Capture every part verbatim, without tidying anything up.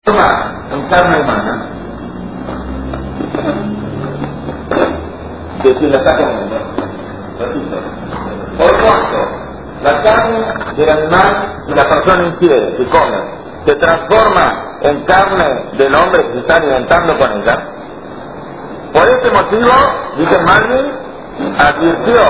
en carne humana, de quien la está comiendo. Repito. Por cuanto la carne del animal y la persona infiel que come se transforma en carne del hombre que se está alimentando con ella, por ese motivo, dice Marvin, advirtió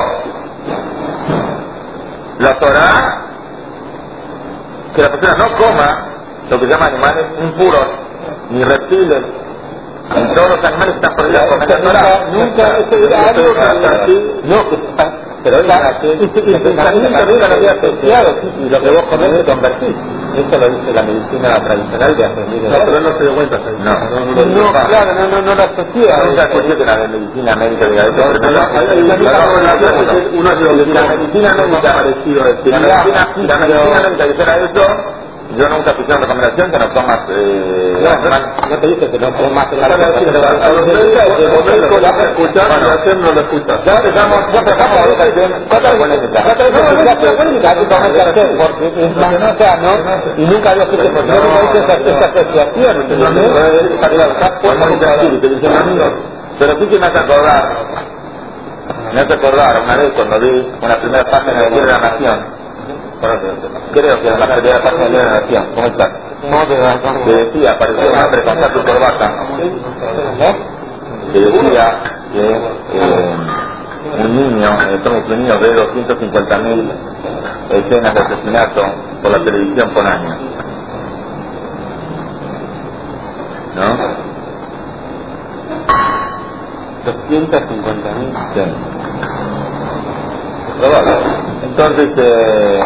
la Torá que la persona no coma lo que se llama animales impuros, ni reptiles, ni todos los animales están prohibidos por la Torá. Nunca, algo que no, que pero era que el pensamiento nunca lo había apreciado, y lo que vos comés te convertís. Esto lo dice la medicina tradicional de hace miles de años. No, pero no se dio cuenta. No, no, no, no, claro, no, no, no lo asocia. No se asocia que la de medicina médica de la medicina médica parecido. Si la medicina médica dijera eso, yo nunca puse una recomendación que no tomas... Eh, no, no te dice que no comas... A los médicos la escuchar y hacer no lo escuchas. Ya empezamos, ya empezamos a ver cuántas polémicas. Cuántas polémicas hay que tomar que hacer, porque es más no sano, y nunca Dios dice, porque no me dice esa asociación, ¿entendés? Pero sí que me hace acordar, me hace acordar una vez cuando vi una primera página de la Nación, creo que en la primera página de la Nación, ¿cómo estás? Que decía, apareció un hombre con tatu y corbata, que decía que eh, un niño, en Estados Unidos, ve doscientas cincuenta mil escenas de asesinato por la televisión por año. ¿No? doscientas cincuenta mil. Sí. Probable. Entonces, eh,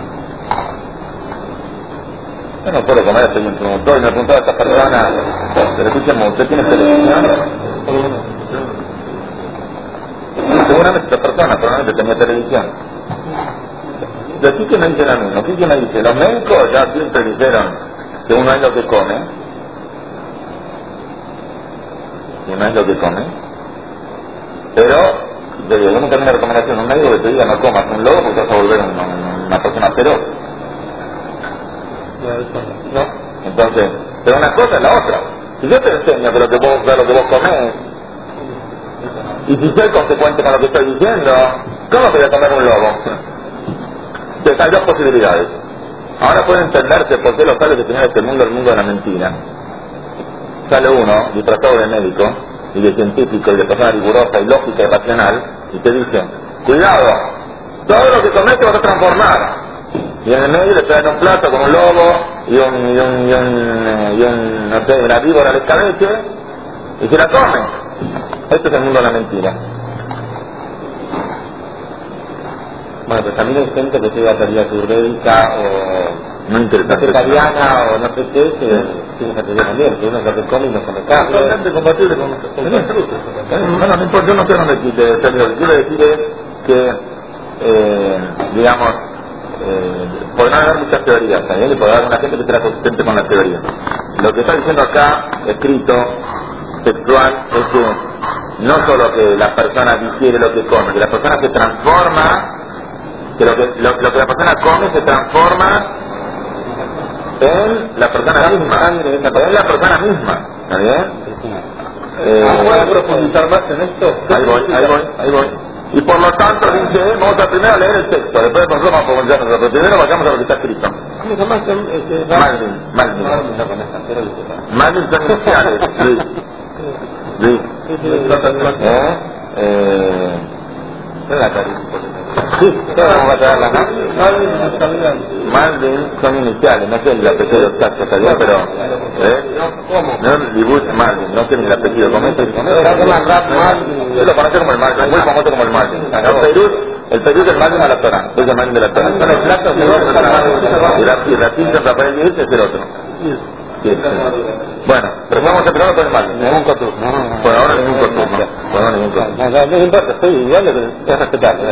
yo no puedo comer, estoy un promotor y me preguntaba a esta persona, pero escúchame, ¿usted tiene televisión? Seguramente esta persona probablemente tenía televisión. De aquí que me dicen a mí, aquí que me dice, los médicos ya siempre dijeron que uno es lo que come, y uno es lo que come, pero yo digo, yo nunca vi una recomendación, un médico que te diga no comas un lobo porque vas a volver una, una persona feroz. ¿No? Entonces, pero una cosa es la otra. Si yo te enseño que lo que vos, lo que vos comés, y si soy consecuente con lo que estoy diciendo, ¿cómo te voy a comer un lobo? Entonces hay dos posibilidades. Ahora puede entenderse por qué los padres que tienen este mundo, el mundo de la mentira. Sale uno, disfrazado de médico, y de científico, y de persona rigurosa, y lógica, y racional, y te dice, cuidado, todo lo que comes te vas a transformar. Y en el medio le traen un plato con un lobo, y un, y un, y un, y un no sé, una víbora de escabeche, y se la comen. Esto es el mundo de la mentira. Bueno, pues también hay gente que sigue la teoría ayurvédica o no vegetariana o no sé qué, que tiene esa teoría también, que uno es lo que come y no come carne. Totalmente compatible con la salud. Bueno, no importa, yo no sé dónde quite, pero lo que quiero decir es que, eh, digamos, eh, podrán haber muchas teorías también y podrá haber una gente que será consistente con la teoría. Lo que está diciendo acá, escrito, textual, es que no solo que la persona digiere lo que come, que la persona se transforma, que lo que, lo, lo que la persona come se transforma en la persona misma, en la persona misma, ¿está bien? Eh, ¿Puedes profundizar más en esto? Ahí voy, ahí voy, ahí voy. Y por lo tanto dice, vamos a primero leer el texto, después de nosotros vamos a profundizar, pero primero vayamos a lo que está escrito. ¿Cómo se llama? Malvin, Malvin. Malvin son iniciales, Luis. Luis. ¿Eh? Eh... la caricia. Sí, ¿cómo va a traer la Malvin? Malvin son iniciales, no sé el apellido exacto, está bien, pero... ¿Eh? No, dibujo Malvin, no sé ni el apellido, ¿cómo es? Yo lo conozco como el Malvin, muy famoso como el Malvin. El Perú, el Perú es el Malvin de la Torá, es el Malvin de la Torá. Son los platos de dos, y la cinta para Rafael Díez es el otro. Sí, sí. Bueno, pero vamos a empezar con el Malvin. Ningún coturno. Por ahora ningún coturno. Por ahora ningún coturno. No, no importa, estoy igual, es respetable.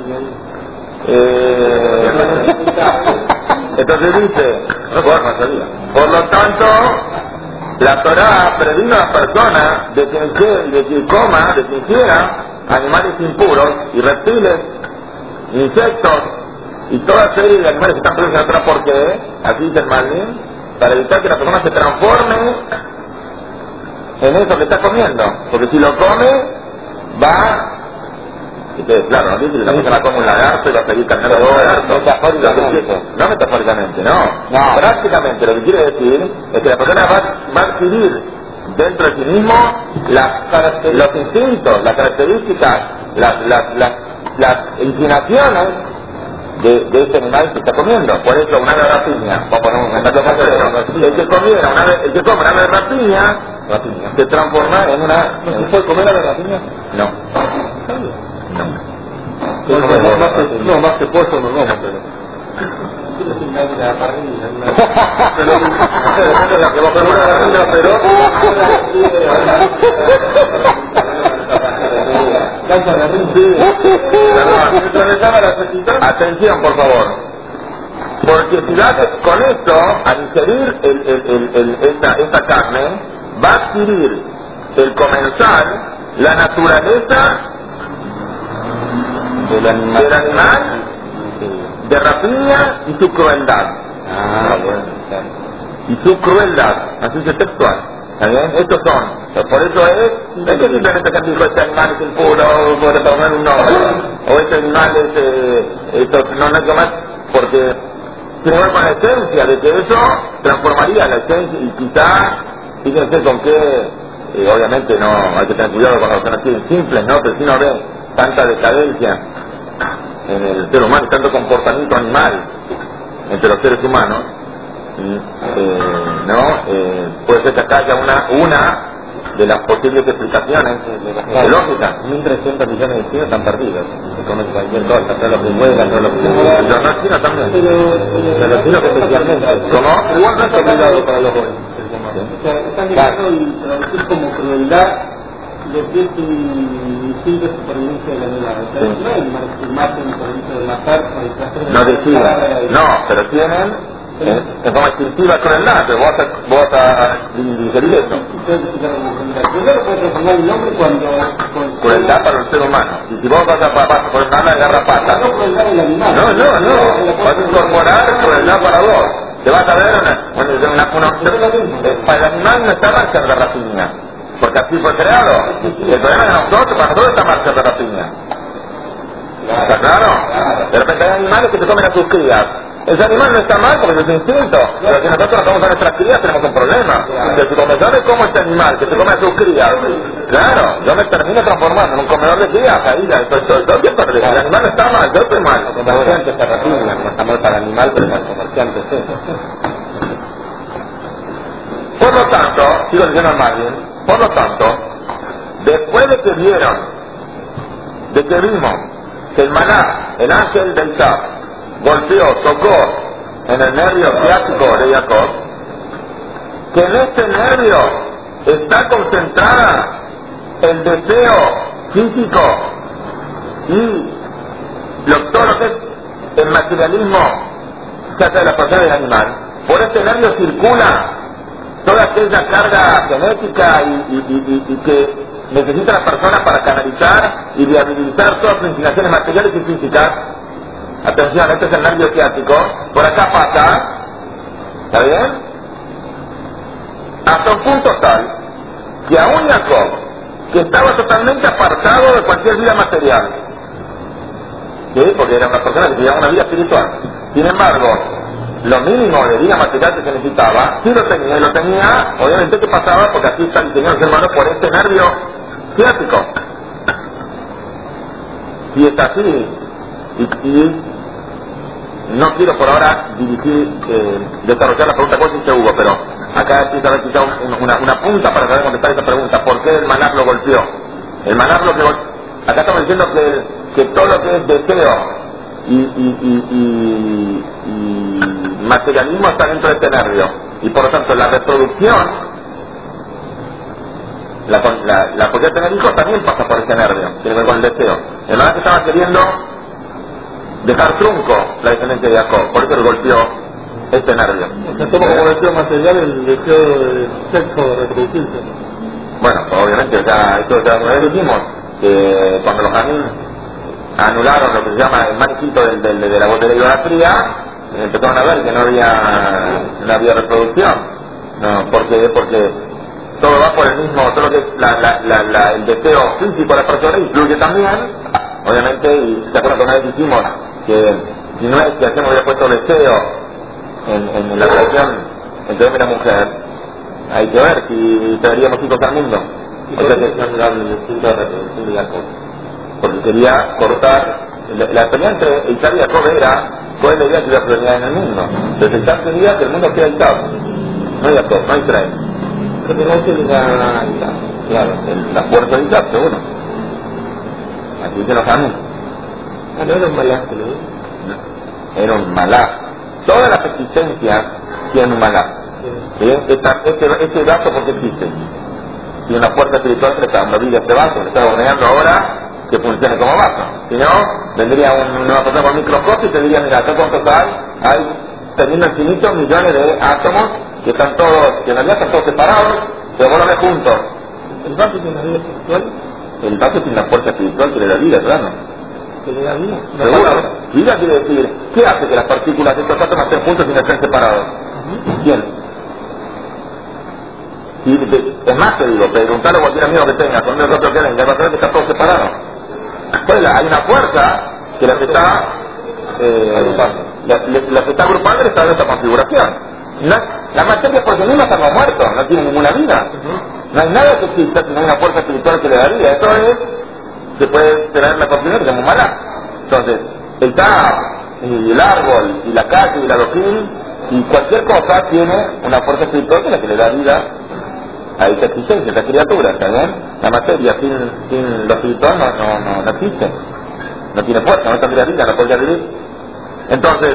Eh, entonces dice, por lo tanto, la Torá previno a la persona de que, de que coma, de que ingiera animales impuros y reptiles, insectos y toda serie de animales que están prohibidos en la Torá. ¿Por qué? Así dice el Malvin, para evitar que la persona se transforme en eso que está comiendo, porque si lo come, va... Entonces, claro, no dice que la persona come un lagarto y va a seguir caminando todo lagarto. Metafóricamente. No metafóricamente, no. no. Prácticamente lo que quiere decir es que la persona va, va a adquirir dentro de sí mismo las, los instintos, las características, las, las, las, las inclinaciones de, de este animal que está comiendo. Por eso una ave rapiña, vamos a poner un ejemplo concreto, el que comiera una ave, el que come una ave rapiña, rapiña, se transforma en una... ¿No se puede comer ave rapiña? No. No. No, no, no, más que, no, más que puesto no vamos, pero... Atención, por favor. Porque si vas con esto a ingerir el, el, el, el, esta, esta carne, va a adquirir el comensal la naturaleza del animal, del animal de rapiña y su crueldad. Ah, bueno, claro. Y su crueldad, así es textual. ¿Está bien? Estos son. Por eso es, no es que simplemente que dijo este animal es impuro, puede poner un nombre, o este animal es, eh, esto, no, no es más, porque tiene que ver con la esencia de que eso transformaría la esencia, y quizá, fíjense con qué, eh, obviamente no, hay que tener cuidado con los que no quieren simples, ¿no? Pero si uno ve tanta decadencia en el ser humano, tanto comportamiento animal entre los seres humanos, eh, ¿no? Eh, puede ser que acá haya una, una de las posibles explicaciones de lógica. mil trescientos millones de chinos están perdidos, se comen cualquier cosa, todo lo que muevan, todo lo que mueva. Los no chinos también, pero los chinos especialmente. ¿Cómo? Igual no está obligado para los jóvenes. O sea, están llegando y traducir como crueldad lo que es un instinto de supervivencia del animal. O sea, no hay animales que maten por el hecho de matar, por el placer de... No deciden, no, pero tienen eh, en forma instintiva crueldad, pero vos a, vos a digerir eso. Primero puede transformar el nombre cuando... Crueldad para el ser humano. Y si vos vas a por nada de garrapata... No crueldad el animal. No, no, no. Vas a incorporar crueldad para vos. Te vas a ver una... Bueno, una, una, una para el animal no está marcha de rapiña, porque así fue creado. El problema de nosotros, para nosotros está marcha de rapiña. ¿Está claro? De repente hay animales que se comen a sus crías. Ese animal no está mal porque es su instinto, pero si nosotros nos comemos a nuestras crías tenemos un problema. Que si comenzamos como este animal que se come a sus crías, claro, yo me termino transformando en un comedor de crías, ahí ya estoy, estoy, estoy bien perdido. El animal no está mal, yo estoy mal. Los comerciantes se refinan, no está mal para el animal, pero para el comerciante sí. Por lo tanto, sigo diciendo al Marvin, por lo tanto, después de que vieron, de que vimos que el maná, el ángel del Shah, golpeó, tocó en el nervio ciático de Jacob, que en este nervio está concentrada el deseo físico y lo, todo lo que es el materialismo que hace de la persona del animal. Por este nervio circula toda aquella carga genética y, y, y, y, y que necesita la persona para canalizar y viabilizar todas sus inclinaciones materiales y físicas. Atención, este es el nervio ciático, por acá pasa, ¿está bien? Hasta un punto tal que aún Jacob, que estaba totalmente apartado de cualquier vida material, ¿sí? Porque era una persona que llevaba una vida espiritual, sin embargo, lo mínimo de vida material que se necesitaba, sí lo tenía, y lo tenía, obviamente que pasaba, porque así está diseñado el ser humano por este nervio ciático. Y está así, y, y no quiero por ahora dirigir, eh, desarrollar la pregunta que dice Hugo, pero acá sí saber quizá una, una punta para saber contestar esa pregunta. ¿Por qué el maná lo golpeó? El maná lo que golpeó. Acá estamos diciendo que, que todo lo que es deseo y, y, y, y, y materialismo está dentro de este nervio. Y por lo tanto la reproducción, la, la, la posibilidad de tener hijos también pasa por este nervio, tiene que ver con el deseo. El maná que estaba queriendo dejar trunco la descendencia de Jacob, por eso le golpeó este nervio. Se toma como deseo material el deseo de sexo reproducirse. Bueno, pues obviamente ya esto ya lo dijimos, que cuando los Jamín anularon lo que se llama el mal instinto del, del, de la de la idolatría, empezaron a ver que no había, no había reproducción. No, porque, porque todo va por el mismo, todo lo que es la, la, la, la, el deseo físico de la persona influye también, obviamente, y se acuerdan que una vez dijimos que si no es que hacemos hubiera puesto deseo en, en la relación entre hombre y la mujer, hay que ver si traeríamos hijos al mundo. O sea que porque quería cortar la, la pelea entre Isaac y Jacob era cuál es la idea de la pluralidad en el mundo. Entonces Isaac quería que el mundo sea Isaac, no Jacob, no Israel. Pero no se le da claro, el, la fuerza de Isaac, seguro. Así que los años. Ah, no era un malaj, ¿no? Era un malaj. Todas las existencias tienen un malaj. Sí. ¿Sí? Esta, este, este vaso porque existe. Tiene una fuerza espiritual que le está dando vida a este vaso, le está ordenando ahora que funcione como vaso. Si no, vendría un, una persona con microscopio y te diría, mira, ¿sabes cuántos hay? Hay teniendo infinitos millones de átomos que están todos, que en realidad están todos separados, pero vos los ves juntos. ¿El vaso tiene una vida espiritual? El vaso tiene una fuerza espiritual que le da vida, claro. ¿Que le da vida? Seguro. Vida quiere decir, ¿qué hace que las partículas de estos átomos estén juntos y no estén separados? Uh-huh. ¿Quién? Y es más, te digo, preguntarle a cualquier amigo que tenga, con uno otro que venga, va a saber que está todo separado. Pues la, hay una fuerza que las está eh, la, la que está agrupando y está en esta configuración. No, la materia por sí misma está como muerto, no tiene ninguna vida. No hay nada que exista si no hay una fuerza espiritual que le da vida. Eso es, se puede tener la configuración que es muy mala. Entonces, el Tao, y el árbol, y la calle, y la doquín, y cualquier cosa tiene una fuerza espiritual que es la que le da vida a esa existencia, a esa criatura, ¿está bien? La materia sin, sin lo espiritual no, no, no, no existe, no tiene fuerza, no tendría vida, no podría vivir. Entonces,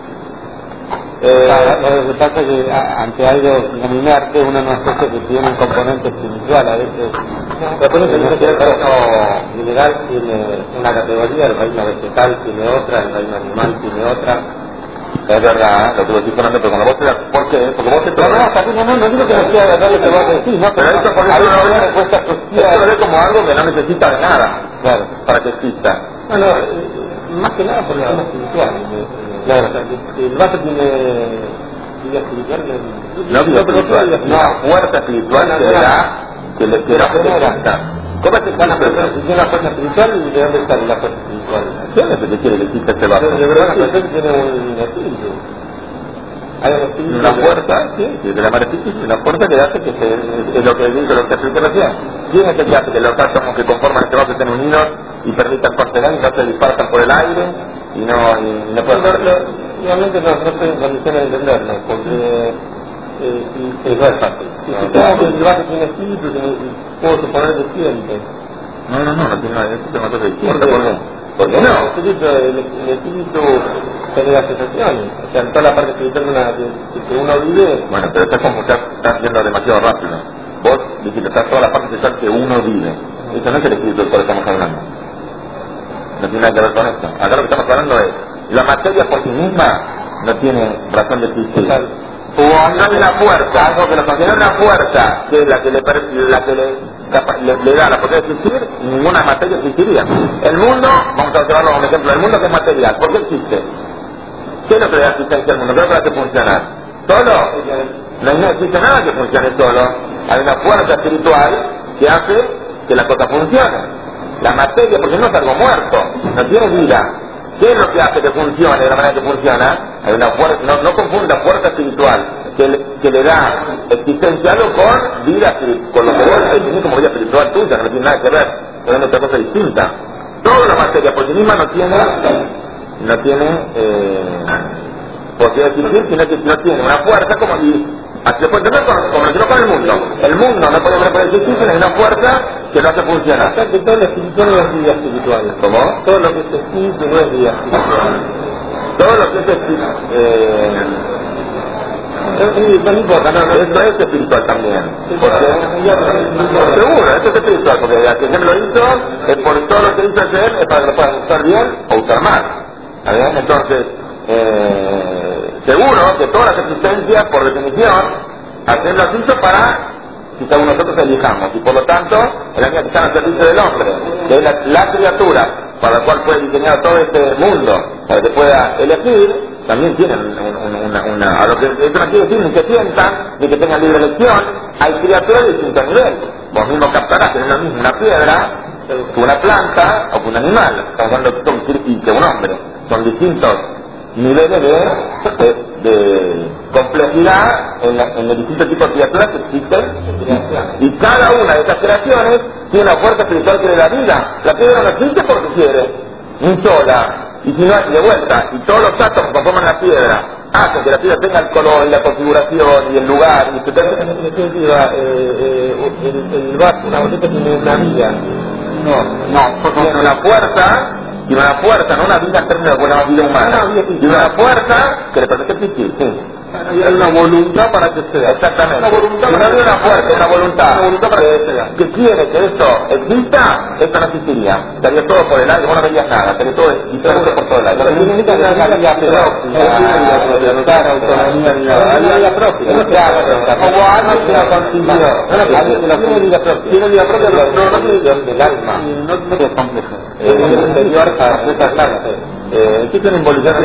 eh, lo que pasa es que ante algo inanimarte uno no asocia que tiene un componente espiritual, a veces el componente mineral tiene una categoría, el reino vegetal tiene otra, el reino animal tiene otra. Es verdad, lo que lo estoy poniendo, pero cuando vos te das, ¿por qué? Porque vos te no, no, no, no, no digo que no sea verdad lo que vos decís, no, pero esto por eso no ve respuesta social, esto lo ve como algo que no necesita de nada, claro, para que exista. Bueno, eh, más que nada por el tema espiritual, claro, o sea, que el vaso tiene vida espiritual, no vida espiritual, no, fuerza espiritual que da, que le que genera. ¿Cómo se llama la persona? Si tiene una fuerza espiritual, ¿de dónde está la fuerza espiritual? ¿Quién es el que quiere que exista este vaso? De verdad, la persona tiene un espíritu. Hay un espíritu. Una fuerza, sí, sí, de la espíritu, una fuerza que hace que se, es lo que dice lo que expliqué recién. ¿Quién es el que hace que los átomos que conforman este vaso estén unidos y permitan parcelar y no se dispartan por el aire y no, y no pueden... Realmente no, no estoy en condiciones de entenderlo, porque eh, si, si no es fácil. Si supongo que el vaso tiene espíritu, puedo suponer que siente. No, no, no, no tiene nada, eso tengo cosa distinta, ¿por qué? ¿Por qué no? El espíritu, el, el espíritu genera sensaciones, o sea, en toda la parte espiritual que, que uno vive... Bueno, pero estás como, estás, estás yendo demasiado rápido. Vos dijiste, estás toda la parte espiritual que uno vive. Eso no es el espíritu del cual estamos hablando. No tiene nada que ver con esto. Acá lo que estamos hablando es, la materia por sí misma no tiene razón de existir. O no hay una fuerza, algo que lo considera una fuerza, que es la que le, la que le, le, le da la posibilidad de existir, ninguna materia existiría. El mundo, vamos a observarlo como ejemplo, el mundo que es material, ¿por qué existe? ¿Qué es lo que le da existencia al mundo? ¿Qué es lo que hace funcionar? ¿Solo? No, no existe nada que funcione solo. Hay una fuerza espiritual que hace que la cosa funcione. La materia, porque no es algo muerto, no tiene vida. ¿Qué es lo que hace que funcione de la manera que funciona? Hay una fuerza, no, no confunda fuerza espiritual que le, que le da existencia a algo con vida espiritual, con lo que vos definís como vida espiritual tuya, no tiene nada que ver, es otra cosa distinta. Toda la materia por sí misma no tiene, no tiene eh, posibilidad de existir, sino que no tiene una fuerza como y así se puede entender como, como lo con el mundo. El mundo no puede ver existir, sino hay una fuerza que lo hace funcionar. O sea que todo lo espiritual no es vida espiritual. ¿Cómo? Todo lo que es espíritu no es vida espiritual. Todo lo que es espiritual. Eh, no importa, no, no, esto es espiritual también. Sí, porque, no, seguro, esto es espiritual, porque el que lo hizo, es por todo lo que hizo hacer, es para que lo puedan usar bien o usar mal. ¿Está bien? Entonces, eh, seguro que todas las existencias, por definición, hacen las hizo para que cada uno de nosotros elijamos, y por lo tanto, el área que está al servicio del hombre, que es la, la criatura para la cual fue diseñado todo este mundo, para que pueda elegir, también tienen una, una, una, a lo que eso no quiere decir ni que sientan, ni que tengan libre elección. Hay criaturas de distinto nivel. Vos mismo captarás que no es lo mismo una piedra que una planta o que un animal, cuando son, y que un hombre. Son distintos niveles de, de, de complejidad en, la, en los distintos tipos de criaturas que existen. Y cada una de esas creaciones tiene una fuerza espiritual que le da vida. La piedra no existe porque quiere, ni sola. Y si no, de vuelta, y todos los átomos que conforman la piedra hacen que la piedra tenga el color y la configuración y el lugar, y que en definitiva eh, eh, el, el vaso, una bolita tiene una vida. No, no, tiene una fuerza, tiene una fuerza, no una vida en términos de una vida humana, tiene una fuerza que le permite existir, sí. Hay una voluntad para que sea. Exactamente. Una voluntad si no había una fuerza, una voluntad, una voluntad para que, sea. Que quiere que esto exista, esto no existiría. Estaría todo por el aire, vos no verías nada, estaría todo distribuido por todo el aire. Lo que significa que la vida propia, la autonomía de la vida propia. Como algo que lo consiguió. Alguien que lo tiene vida propia. Tiene vida propia, pero no no tiene del alma. No es complejo. El interior para esta clase. Eh, ¿Qué tiene involucrado?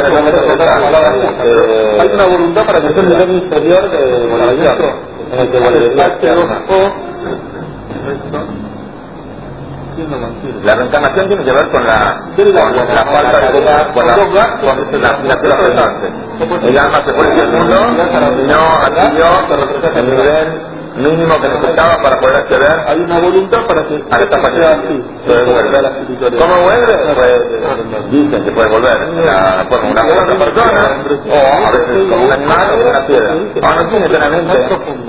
Hay una voluntad para que sea un nivel inferior de evolución, en el que volvería la reencarnación tiene que ver con la, con la falta de vida, con la, con la financiera presente. El alma se fue del mundo y no adquirió el nivel mínimo que necesitaba para poder acceder. Hay una voluntad para que a esta parte así. ¿Cómo vuelve? Pues dicen que puede volver a, por una otra persona o a veces como un animal o una piedra. Ahora no tiene plenamente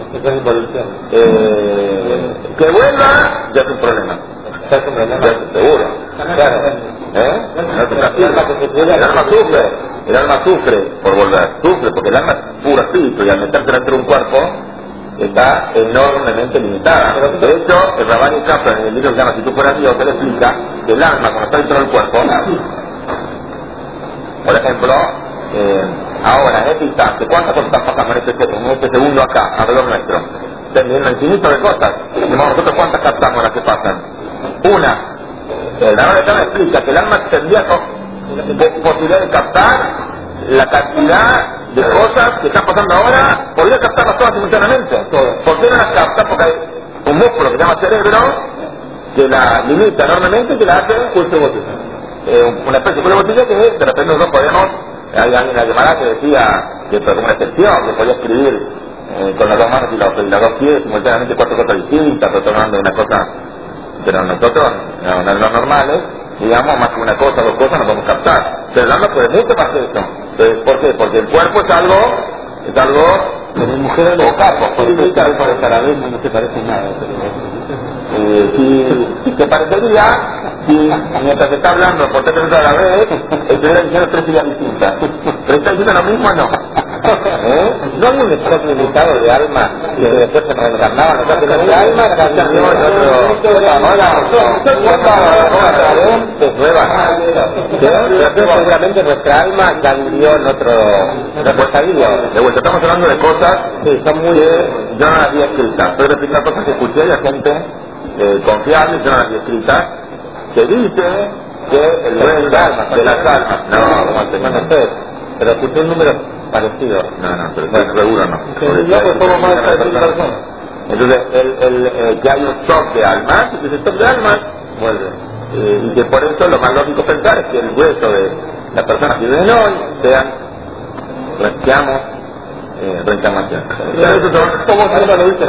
eh, que vuelva ya es un problema. Ya es un problema, seguro. Claro. ¿Eh? El alma sufre, el alma sufre por volver, sufre porque el alma es puro espíritu y al meterse dentro de un cuerpo está enormemente limitada. De hecho, el Rabban Kaplan en el libro que se llama Si tú fueras Dios, te le explica que el alma cuando está dentro del cuerpo, por ejemplo, eh, ahora en este instante, ¿cuántas cosas están pasando en este, en este segundo acá, alrededor nuestro? Teniendo infinito de cosas. Nosotros cuántas captamos las que pasan. Una, el Rabban Kaplan explica que el alma tendría posibilidad de captar la cantidad de cosas que están pasando ahora, podría captarlas todas simultáneamente. ¿Por qué no las capta? Porque hay un músculo que se llama cerebro que la limita enormemente y que la hace pulso botella. Eh, una especie de pulso botella que de repente nosotros podemos, hay alguien en la llamada que decía que fue como una excepción, que podía escribir eh, con las dos manos y los, y los dos pies simultáneamente cuatro cosas distintas, retornando una cosa, pero nosotros, no, no, los normales, digamos, más que una cosa o dos cosas no podemos captar. Pero el alma puede mucho más que eso. Entonces, ¿por qué? Porque el cuerpo es algo, es algo que mi mujer o capo, por eso el carabel no se parece en nada. Eh, si te parecería, si mientras se está hablando por tres minutos a la vez, estuviera diciendo tres ideas distintas. Pero está diciendo lo mismo, no. ¿Eh? No hay un espacio limitado de alma que después se reencarnaba, no sé, el alma cambió en otro. Ahora, se prueba. Seguramente nuestra alma cambió en otro. De vuelta, estamos hablando de cosas que son muy. Yo no las había escritas. Estoy repitiendo cosas que escuché de gente eh, confiable, yo no las había escritas, que dice que el rey de almas, de las almas, no, como el señor no sé, pero escuché un número parecido. No, no, pero bueno, seguro no. Entonces, el, el, eh, que hay un stock de almas, y que ese stock de almas vuelve. Eh, y que por eso lo más lógico pensar es que el hueso de las personas que viven hoy sean, seamos eh, reencarnación. ¿Cómo se lo dice?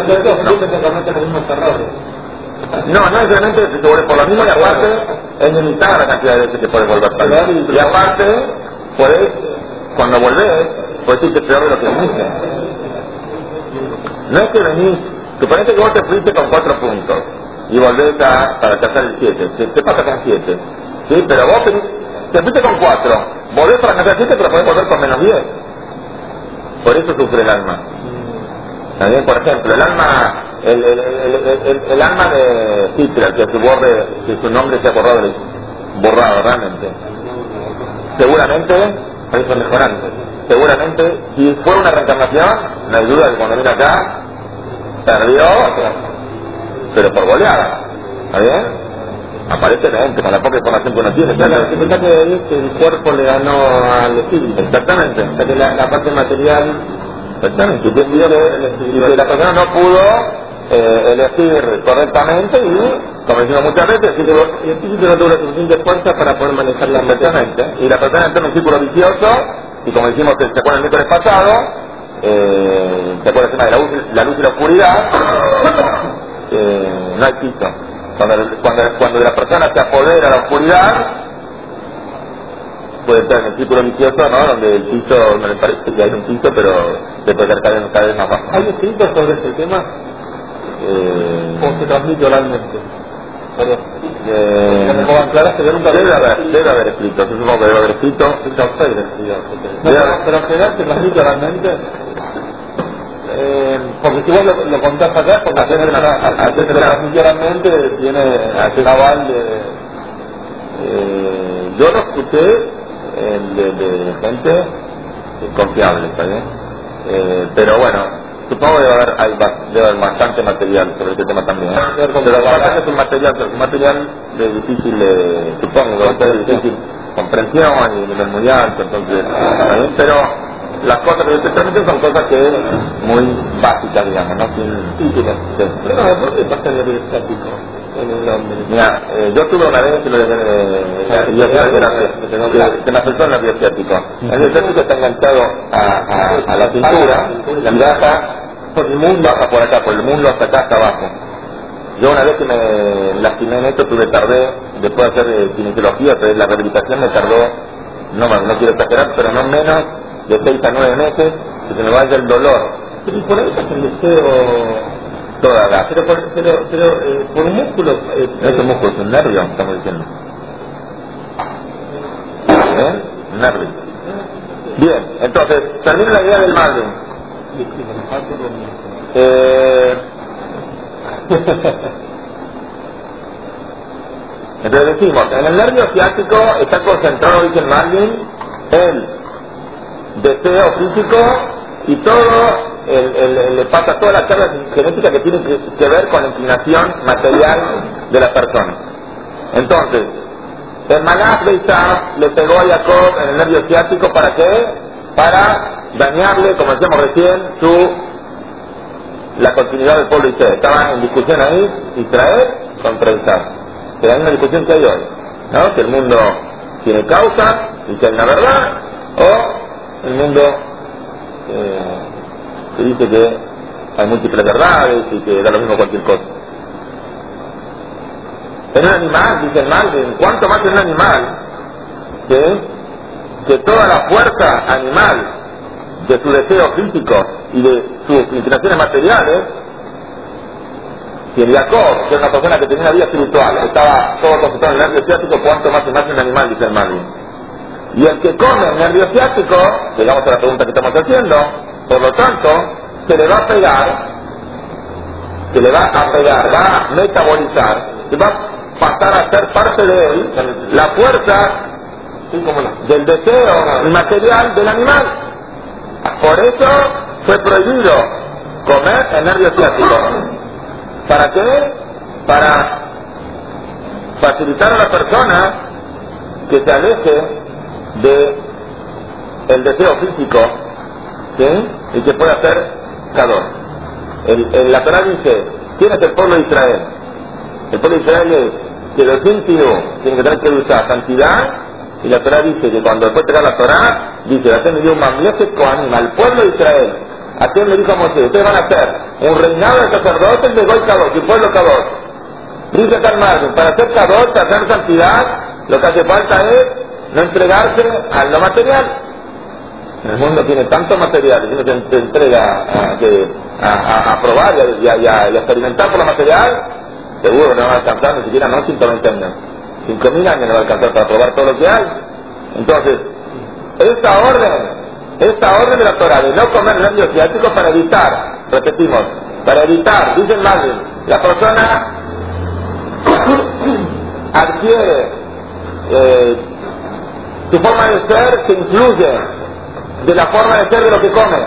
No, no necesariamente se vuelve por lo mismo y aparte es limitada la cantidad de veces que puedes volver para allá. Y aparte, puedes, cuando volvés, puedes irte peor de lo que viniste. No es que venís, suponete que vos te fuiste con cuatro puntos y volvés a, para alcanzar el siete. ¿Qué, ¿Qué pasa con siete? Sí, pero vos te, te fuiste con cuatro, volvés para alcanzar siete, pero podés volver con menos diez. Por eso sufre el alma. También, por ejemplo, el alma, el, el, el, el, el, el alma de Hitler, que su, borre, que su nombre se ha borrado, borrado realmente. Seguramente, eso mejorante. Seguramente, si fue una reencarnación, no hay duda que cuando vino acá, perdió, pero por goleada. ¿Está bien? aparentemente, con la poca información que uno tiene. La dificultad que es que el cuerpo le ganó al espíritu. Exactamente. O sea que la, la parte material... Exactamente. Y que, y que la persona no pudo eh, elegir correctamente y, como decimos muchas veces, el espíritu, el espíritu no tuvo la suficiente fuerza para poder manejar la mente. Exactamente. Y la persona entra en un círculo vicioso, y como decimos que se acuerda el miércoles pasado, eh, se acuerda el tema de la luz, la luz y la oscuridad, eh, no hay piso. Cuando, cuando, cuando la persona se apodera a la oscuridad, puede estar en el círculo vicioso, ¿no? Donde el piso, no le parece que hay un piso, pero se puede estar cada vez, cada vez más bajo. ¿Hay escritos sobre este tema? Eh, ¿O se transmite oralmente? Pero, eh, como aclaraste, yo nunca debe haber, debe haber escrito, yo supongo que debe haber escrito. No, pero, pero en general se transmite oralmente. Eh, porque si vos lo, lo contás acá, porque hacer se lo transmitió oralmente, tiene aquel aval de... Eh, yo lo escuché eh, de, de gente confiable, ¿está bien? Eh, pero bueno, supongo que debe haber, hay, debe haber bastante material sobre este tema también. ¿eh? Pero lo que pasa es que es un material, es un material de difícil, eh, supongo, de difícil comprensión y nivel muy alto, entonces, ¿está bien? Pero las cosas que yo te transmito son cosas que muy básicas, digamos, ¿no? Sin títulos. Sí. Pero no, ¿por qué pasa el estático en el hombre? Mira, eh, yo tuve una vez que lo de, de, de, de, de, que me afectó el nervio ciático. El nervio ciático está enganchado a, a, a la cintura, la baja por el muslo, baja por acá, por el muslo hasta acá, hasta abajo. Yo una vez que me lastimé en esto, tuve, tardé, después de hacer eh, kinesiología, pero la rehabilitación me tardó, no, no quiero exagerar, pero no menos de seis a nueve meses, que se me vaya el dolor. Pero por ahí pasa el deseo... Toda la... Pero por, pero, pero, eh, por un músculo... Eh, no es un músculo, es un nervio, estamos diciendo. ¿Eh? Un nervio. Bien, entonces, termino la idea del Marvin. Eh... Entonces decimos, en el nervio ciático está concentrado, dice el Marvin, el deseo físico y todo, el, el, el, le pasa toda la carga genética que tiene que, que ver con la inclinación material de la persona. Entonces, el Malach Beisab le pegó a Jacob en el nervio ciático, ¿para qué? Para dañarle, como decíamos recién, su, la continuidad del pueblo de Israel. Estaba en discusión ahí, Israel contra Isaac. Que hay una discusión que hay hoy, ¿no? Que el mundo tiene causa, y que hay una verdad, o el mundo eh, que dice que hay múltiples verdades y que da lo mismo cualquier cosa. En un animal, dice el Marvin, ¿cuánto más en un animal que, que toda la fuerza animal de su deseo físico y de sus inclinaciones materiales, si el Jacob, que es una persona que tenía una vida espiritual, estaba todo concentrado en el nervio ciático, cuánto más y más en un animal, dice el Marvin. Y el que come el nervio ciático, llegamos a la pregunta que estamos haciendo, por lo tanto, se le va a pegar, se le va a pegar, va a metabolizar, se va a pasar a ser parte de él, la fuerza sí, como no, del deseo material del animal. Por eso fue prohibido comer el nervio ciático. ¿Para qué? Para facilitar a la persona que se aleje de el deseo físico, ¿sí? Y que pueda ser calor. El, el, la Torah dice, ¿quién es el pueblo de Israel? El pueblo de Israel es que los sentidos tienen que tener que usar santidad, y la Torah dice que cuando después te da la Torah, dice, Hashem le dio un mamleket kohanim al pueblo de Israel. Hashem le dijo a Moisés, ustedes van a hacer un reinado de sacerdotes de Goy Kadosh, y pueblo Kadosh. Dice acá el Marvin, para hacer Kadosh, para hacer santidad, lo que hace falta es no entregarse a lo material. El mundo tiene tanto material, y uno se te entrega a, a, a, a probar y a, y, a, y a experimentar por lo material, seguro que no va a alcanzar ni siquiera no ciento veinte años. cinco mil años no va a alcanzar para probar todo lo que hay. Entonces, esta orden, esta orden de la Torah de no comer nervios ciáticos para evitar, repetimos, para evitar, dice el Marvin, la persona adquiere eh, su forma de ser se incluye de la forma de ser de lo que come.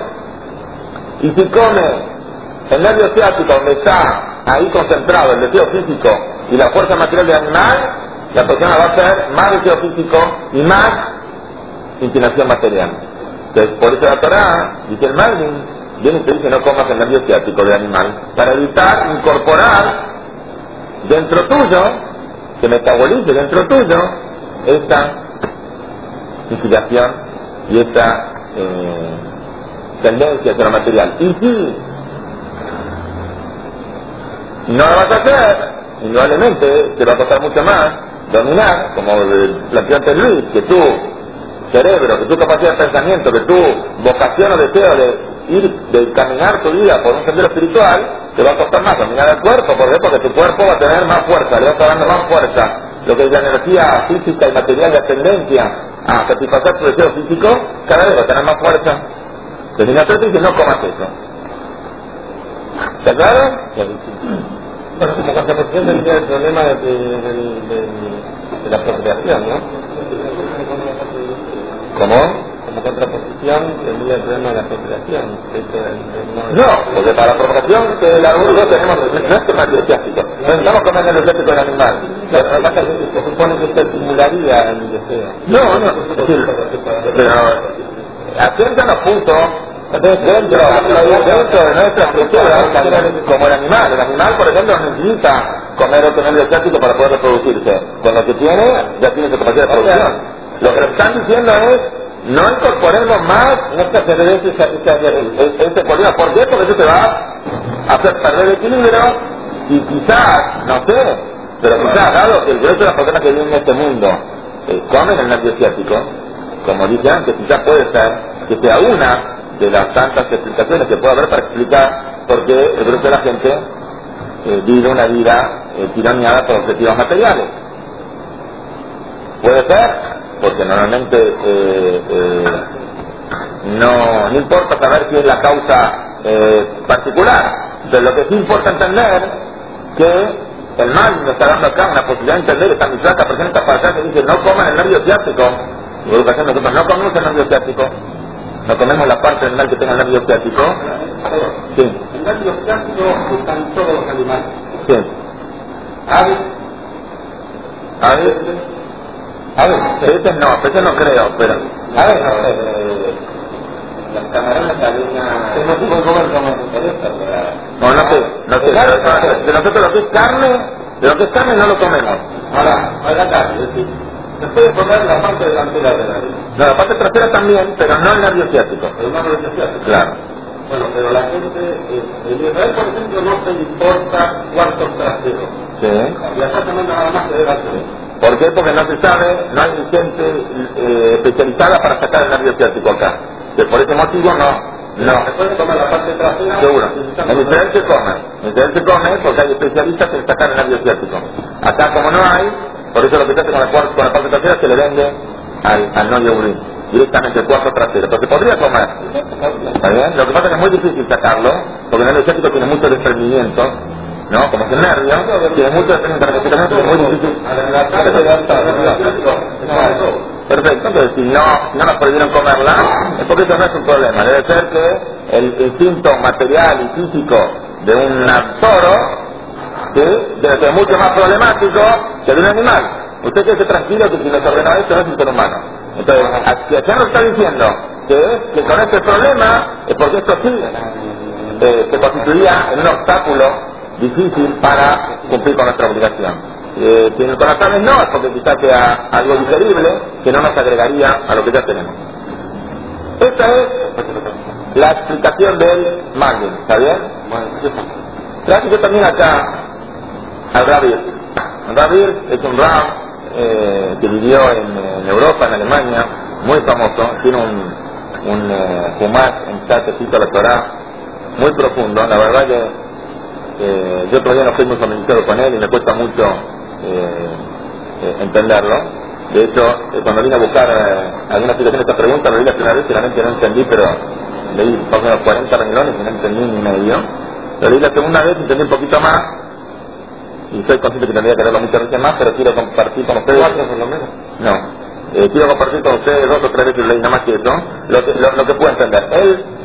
Y si come el nervio ciático donde está ahí concentrado el deseo físico y la fuerza material del animal, la persona va a ser más deseo físico y más inclinación material. Entonces, por eso la Torá, dice el Malvin, viene y te dice no comas el nervio ciático del animal, para evitar incorporar dentro tuyo, que metabolice dentro tuyo, esta inclinación y esta eh, tendencia hacia lo material. Y si no lo vas a hacer, indudablemente te va a costar mucho más dominar, como planteó antes Luis, que tu cerebro, que tu capacidad de pensamiento, que tu vocación o deseo de ir, de caminar tu vida por un sendero espiritual, te va a costar más dominar el cuerpo. ¿Por qué? Porque tu cuerpo va a tener más fuerza, le va a estar dando más fuerza. Lo que es la energía física y material de ascendencia a satisfacer tu deseo físico, cada vez va a tener más fuerza. Entonces, si no te dice, no comas eso. ¿Está claro? Bueno, como contraposición tendría el problema de, de, de, de, de la procreación, ¿no? ¿Cómo? Como contraposición tendría el problema de la procreación. De, de, de, no, no, porque para la procreación que la no tenemos nuestro nervio ciático. No estamos comiendo el ciático del animal. Lo que pasa es que se supone que se estimularía el deseo. No, no, sí, pero asientan los puntos dentro, dentro de nuestra estructura, como el animal. El animal, por ejemplo, necesita comer otro nervio ciático para poder reproducirse. Con lo que tiene, ya tiene su capacidad de producción. Lo que nos están diciendo es, no incorporemos más nuestra tendencia este problema. ¿Por qué? Porque eso te va a hacer perder el equilibrio y quizás, no sé, pero quizás, dado que el grueso de las personas que viven en este mundo eh, comen el nervio ciático, como dije antes, quizás puede ser que sea una de las tantas explicaciones que puede haber para explicar por qué el grueso de la gente eh, vive una vida eh, tironeada por objetivos materiales. Puede ser, porque normalmente eh, eh, no, no importa saber si es la causa eh, particular, pero lo que sí importa entender que el mal nos está dando acá una posibilidad de entender esta misma que presenta para acá que dice no coman el nervio ciático. En educación nosotros no comemos el nervio ciático, no comemos la parte del mal que tenga el nervio ciático. Sí. El nervio ciático están todos los animales. Sí. Aves. Aves. A ver, peces no, peces no creo, pero... A ver, a ver, eh, las camarones también... ¿Qué motivo de comer como interesa? No, no sé, no sé, de, de nosotros lo que es carne, de lo que es carne no lo comemos. Ahora, a la carne, es decir, se puede comer la parte delantera de la nariz. No, la parte trasera también, pero no el nervio ciático. Pero no el nervio ciático. Claro. Bueno, pero la gente, eh, en Israel, por ejemplo, no se importa cuartos traseros. Sí. Y acá también nada más se debe hacer. ¿Por qué? Porque no se sabe, no hay gente eh, especializada para sacar el nervio ciático acá. Que por ese motivo no, no. ¿Se puede tomar la parte trasera? Seguro. En Israel se come, en Israel se come porque hay especialistas en sacar el nervio ciático. Acá como no hay, por eso lo que se hace con la, con la parte trasera se le vende al, al no yogurín, directamente el cuarto trasero. Pero se podría comer. ¿Está bien? Lo que pasa es que es muy difícil sacarlo, porque el nervio ciático tiene mucho desprendimiento, ¿no? Como es el nervio, tiene mucho desprendimiento, es muy difícil. Perfecto, entonces si no, si no nos prohibieron comerla, es porque eso no es un problema. Debe ser que el instinto material y físico de un toro, ¿sí?, debe ser mucho más problemático que de un animal. Usted quede tranquilo que si nos ordenó esto no es un ser humano. Entonces, si acá nos está diciendo que, que con este problema es porque esto sí eh, se constituiría en un obstáculo difícil para cumplir con nuestra obligación. Eh, que con las aves no, es porque quizás sea algo digerible que no nos agregaría a lo que ya tenemos. Esta es la explicación del Magnin, ¿está bien? Gracias yo también acá al Rabir. El Rabir es un Rab eh, que vivió en, en Europa, en Alemania, muy famoso, tiene un, un eh, Humash, un chatecito de la Torah, muy profundo, la verdad que eh, yo todavía no estoy muy familiarizado con él y me cuesta mucho Eh, eh, entenderlo. De hecho, eh, cuando vine a buscar eh, alguna explicación de esta pregunta, lo vi la primera vez y realmente no entendí, pero leí por unos cuarenta renglones y no entendí ni medio. Lo leí la segunda vez, entendí un poquito más y soy consciente que tendría que leerlo muchas veces más, pero quiero compartir con ustedes. ¿Cuatro por lo menos? No, eh, quiero compartir con ustedes dos o tres veces leí nada más que eso, lo que, lo, lo que puedo entender. Él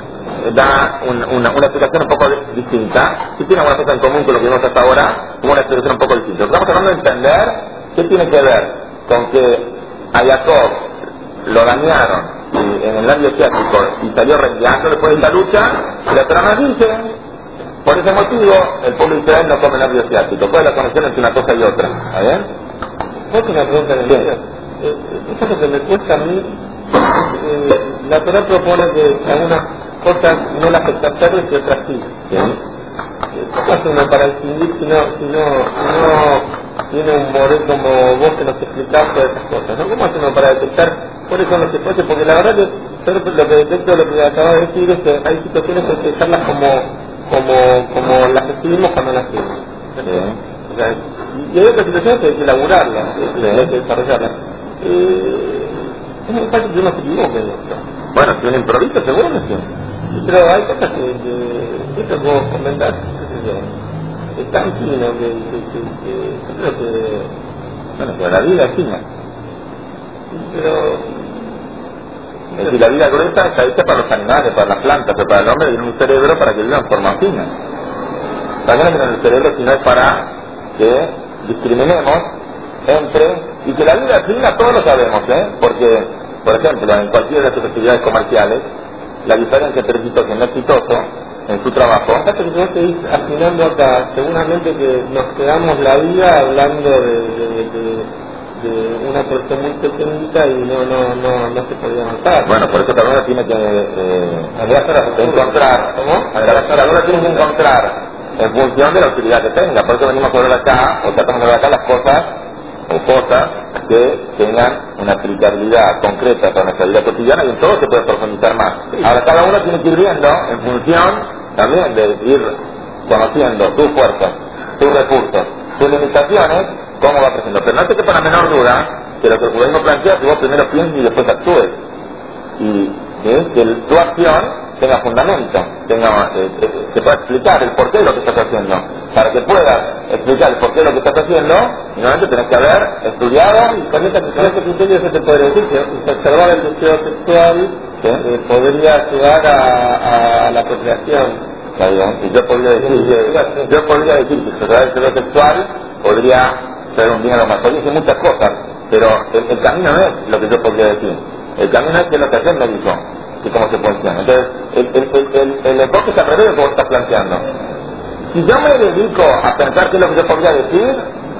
da un, una, una explicación un poco distinta. Si tiene alguna cosa en común con lo que vimos hasta ahora, una explicación un poco distinta. Estamos tratando de entender qué tiene que ver con que a Jacob lo dañaron en el labio ciático y salió rengueando después de esta lucha, y la Torá nos dice, por ese motivo, el pueblo de Israel no come el labio ciático. ¿Cuál es la conexión entre una cosa y otra? ¿Está bien? ¿Puedo hacer una pregunta en el medio? Eh, eso es lo que me cuesta a mí. Eh, la Torá propone que algunas cosas no las hacer y otras sí. ¿Sí? ¿Cómo hace uno para distinguir si no, si no, si no tiene un modelo como vos que nos explicás todas esas cosas? ¿No? ¿Cómo hace uno para detectar cuáles son los que pueden? Porque la verdad que yo lo que detecto, lo que acabas de decir, es que hay situaciones que hay que dejarlas como, como, como las escribimos cuando las escribimos. Sí. O sea, y hay otras situaciones que hay que elaborarlas, que hay que desarrollarlas. Eh, es muy fácil que uno se equivoque en esto. Bueno, si uno improvisa, seguro que sí. Pero hay cosas que, que esto que vos comentás, qué sé yo, es tan fino que, que, que, que yo creo que... Bueno, pero la vida es fina. Pero... Es decir, la vida gruesa está hecha para los animales, para las plantas, pero para el hombre tiene un cerebro para que viva en forma fina. ¿Para qué no tiene el cerebro si no es para que discriminemos entre... Y que la vida es fina todos lo sabemos, ¿eh? Porque, por ejemplo, en cualquiera de sus actividades comerciales, la diferencia entre exitoso y no exitoso en su trabajo. Hasta que vos seguís afinando acá, seguramente que nos quedamos la vida hablando de, de, de, de una cuestión muy pequeñita y no no no no se podía avanzar. Bueno, por eso cada uno tiene que eh, encontrar, ¿cómo? Cada uno tiene que encontrar en función de la utilidad que tenga. Por eso venimos a ver acá, o tratamos de ver acá las cosas, o cosas que tengan una aplicabilidad concreta para nuestra vida cotidiana, y en todo se puede profundizar más. Sí. Ahora cada uno tiene que ir viendo en función también de ir conociendo sus fuerzas, sus recursos, sus limitaciones, cómo va creciendo. Pero no te quepa la menor duda que lo que el judaísmo plantea es que vos primero pienses y después actúes, y ¿sí? que el, tu acción tenga fundamento, tenga, eh, eh, se pueda explicar el porqué de lo que estás haciendo. Para que puedas explicar el porqué de lo que estás haciendo, normalmente tenés que haber estudiado. Y con, esta, con este criterio se te puede decir que observar el deseo sexual, ¿sí? eh, podría ayudar a, a la procreación. Está bien. Y yo podría decir que, yo podría decir que observar el deseo sexual podría ser un bien a lo mejor. Podría decir muchas cosas, pero el, el camino no es lo que yo podría decir. El camino es que lo que hacer me dijo, que cómo se funciona. Entonces, el, el, el, el, el enfoque es al revés de lo que vos estás planteando. Si yo me dedico a pensar qué es lo que yo podría decir,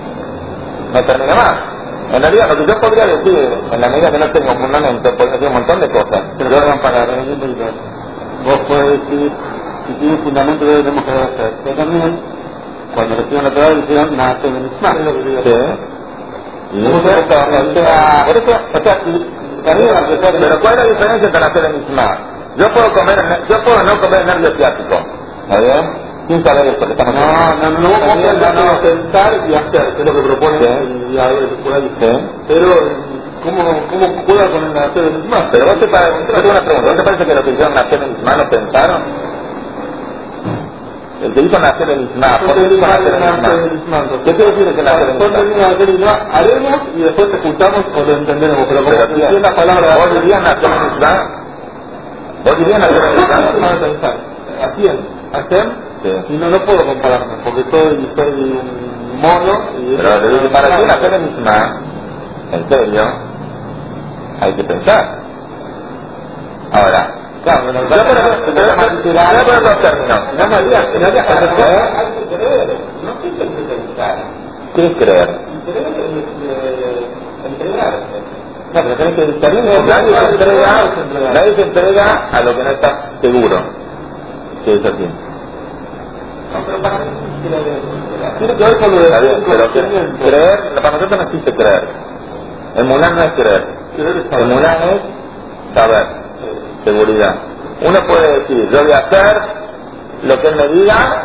no termina más. En realidad, lo que yo podría decir, en la medida que no tengo fundamento, puedo decir un montón de cosas. Pero yo no para vos puedes decir, si tienes fundamento, lo tenemos que hacer. Pero también, cuando reciben la traducción, nace en el Islam. Sí. Y eso, o sea, por eso, o sea, pero ¿cuál es la diferencia entre hacer el Islam? Yo puedo comer, yo puedo no comer nervio ciático, ¿está bien? Sin saber esto que estamos haciendo. No, no, no, vos pensar no, pensar y hacer, que es lo que propone ¿sí? el diablo por ahí. ¿Sí? Pero, ¿cómo, cómo juega con el hacer el Islam? Pero vos te parece, yo tengo una pregunta, ¿no te parece que lo que hicieron nacer en Islam lo pensaron? El que hizo nacer en Islam, ¿por qué hizo nacer en Islam? ¿Qué quiere decir que nacer en Islam? Haremos y después te juntamos o lo entenderemos, pero como pero si la palabra... ¿Vos dirías nacer en Islam? ¿Vos dirías nacer en Islam? Así es, hacer... Sí. Y no, no puedo compararme, porque soy, soy un mono y... Pero para ti nacer en Islam, en serio, hay que pensar. Ahora, claro, bueno, yo por ejemplo, voy a poner dos términos. No me digas, no digas, hay que creer, no sé qué hay que pensar. ¿Qué es creer? Creer es entregarse. No, pero tenés que estar bien, nadie se entrega, nadie se entrega a lo que no está seguro. Que es así. No, pero para mí tiene que ver con lo de... Está bien, pero que, creer, para nosotros no existe creer. Emular no es creer. Emular es saber, seguridad. Uno puede decir, yo voy a hacer lo que él me diga,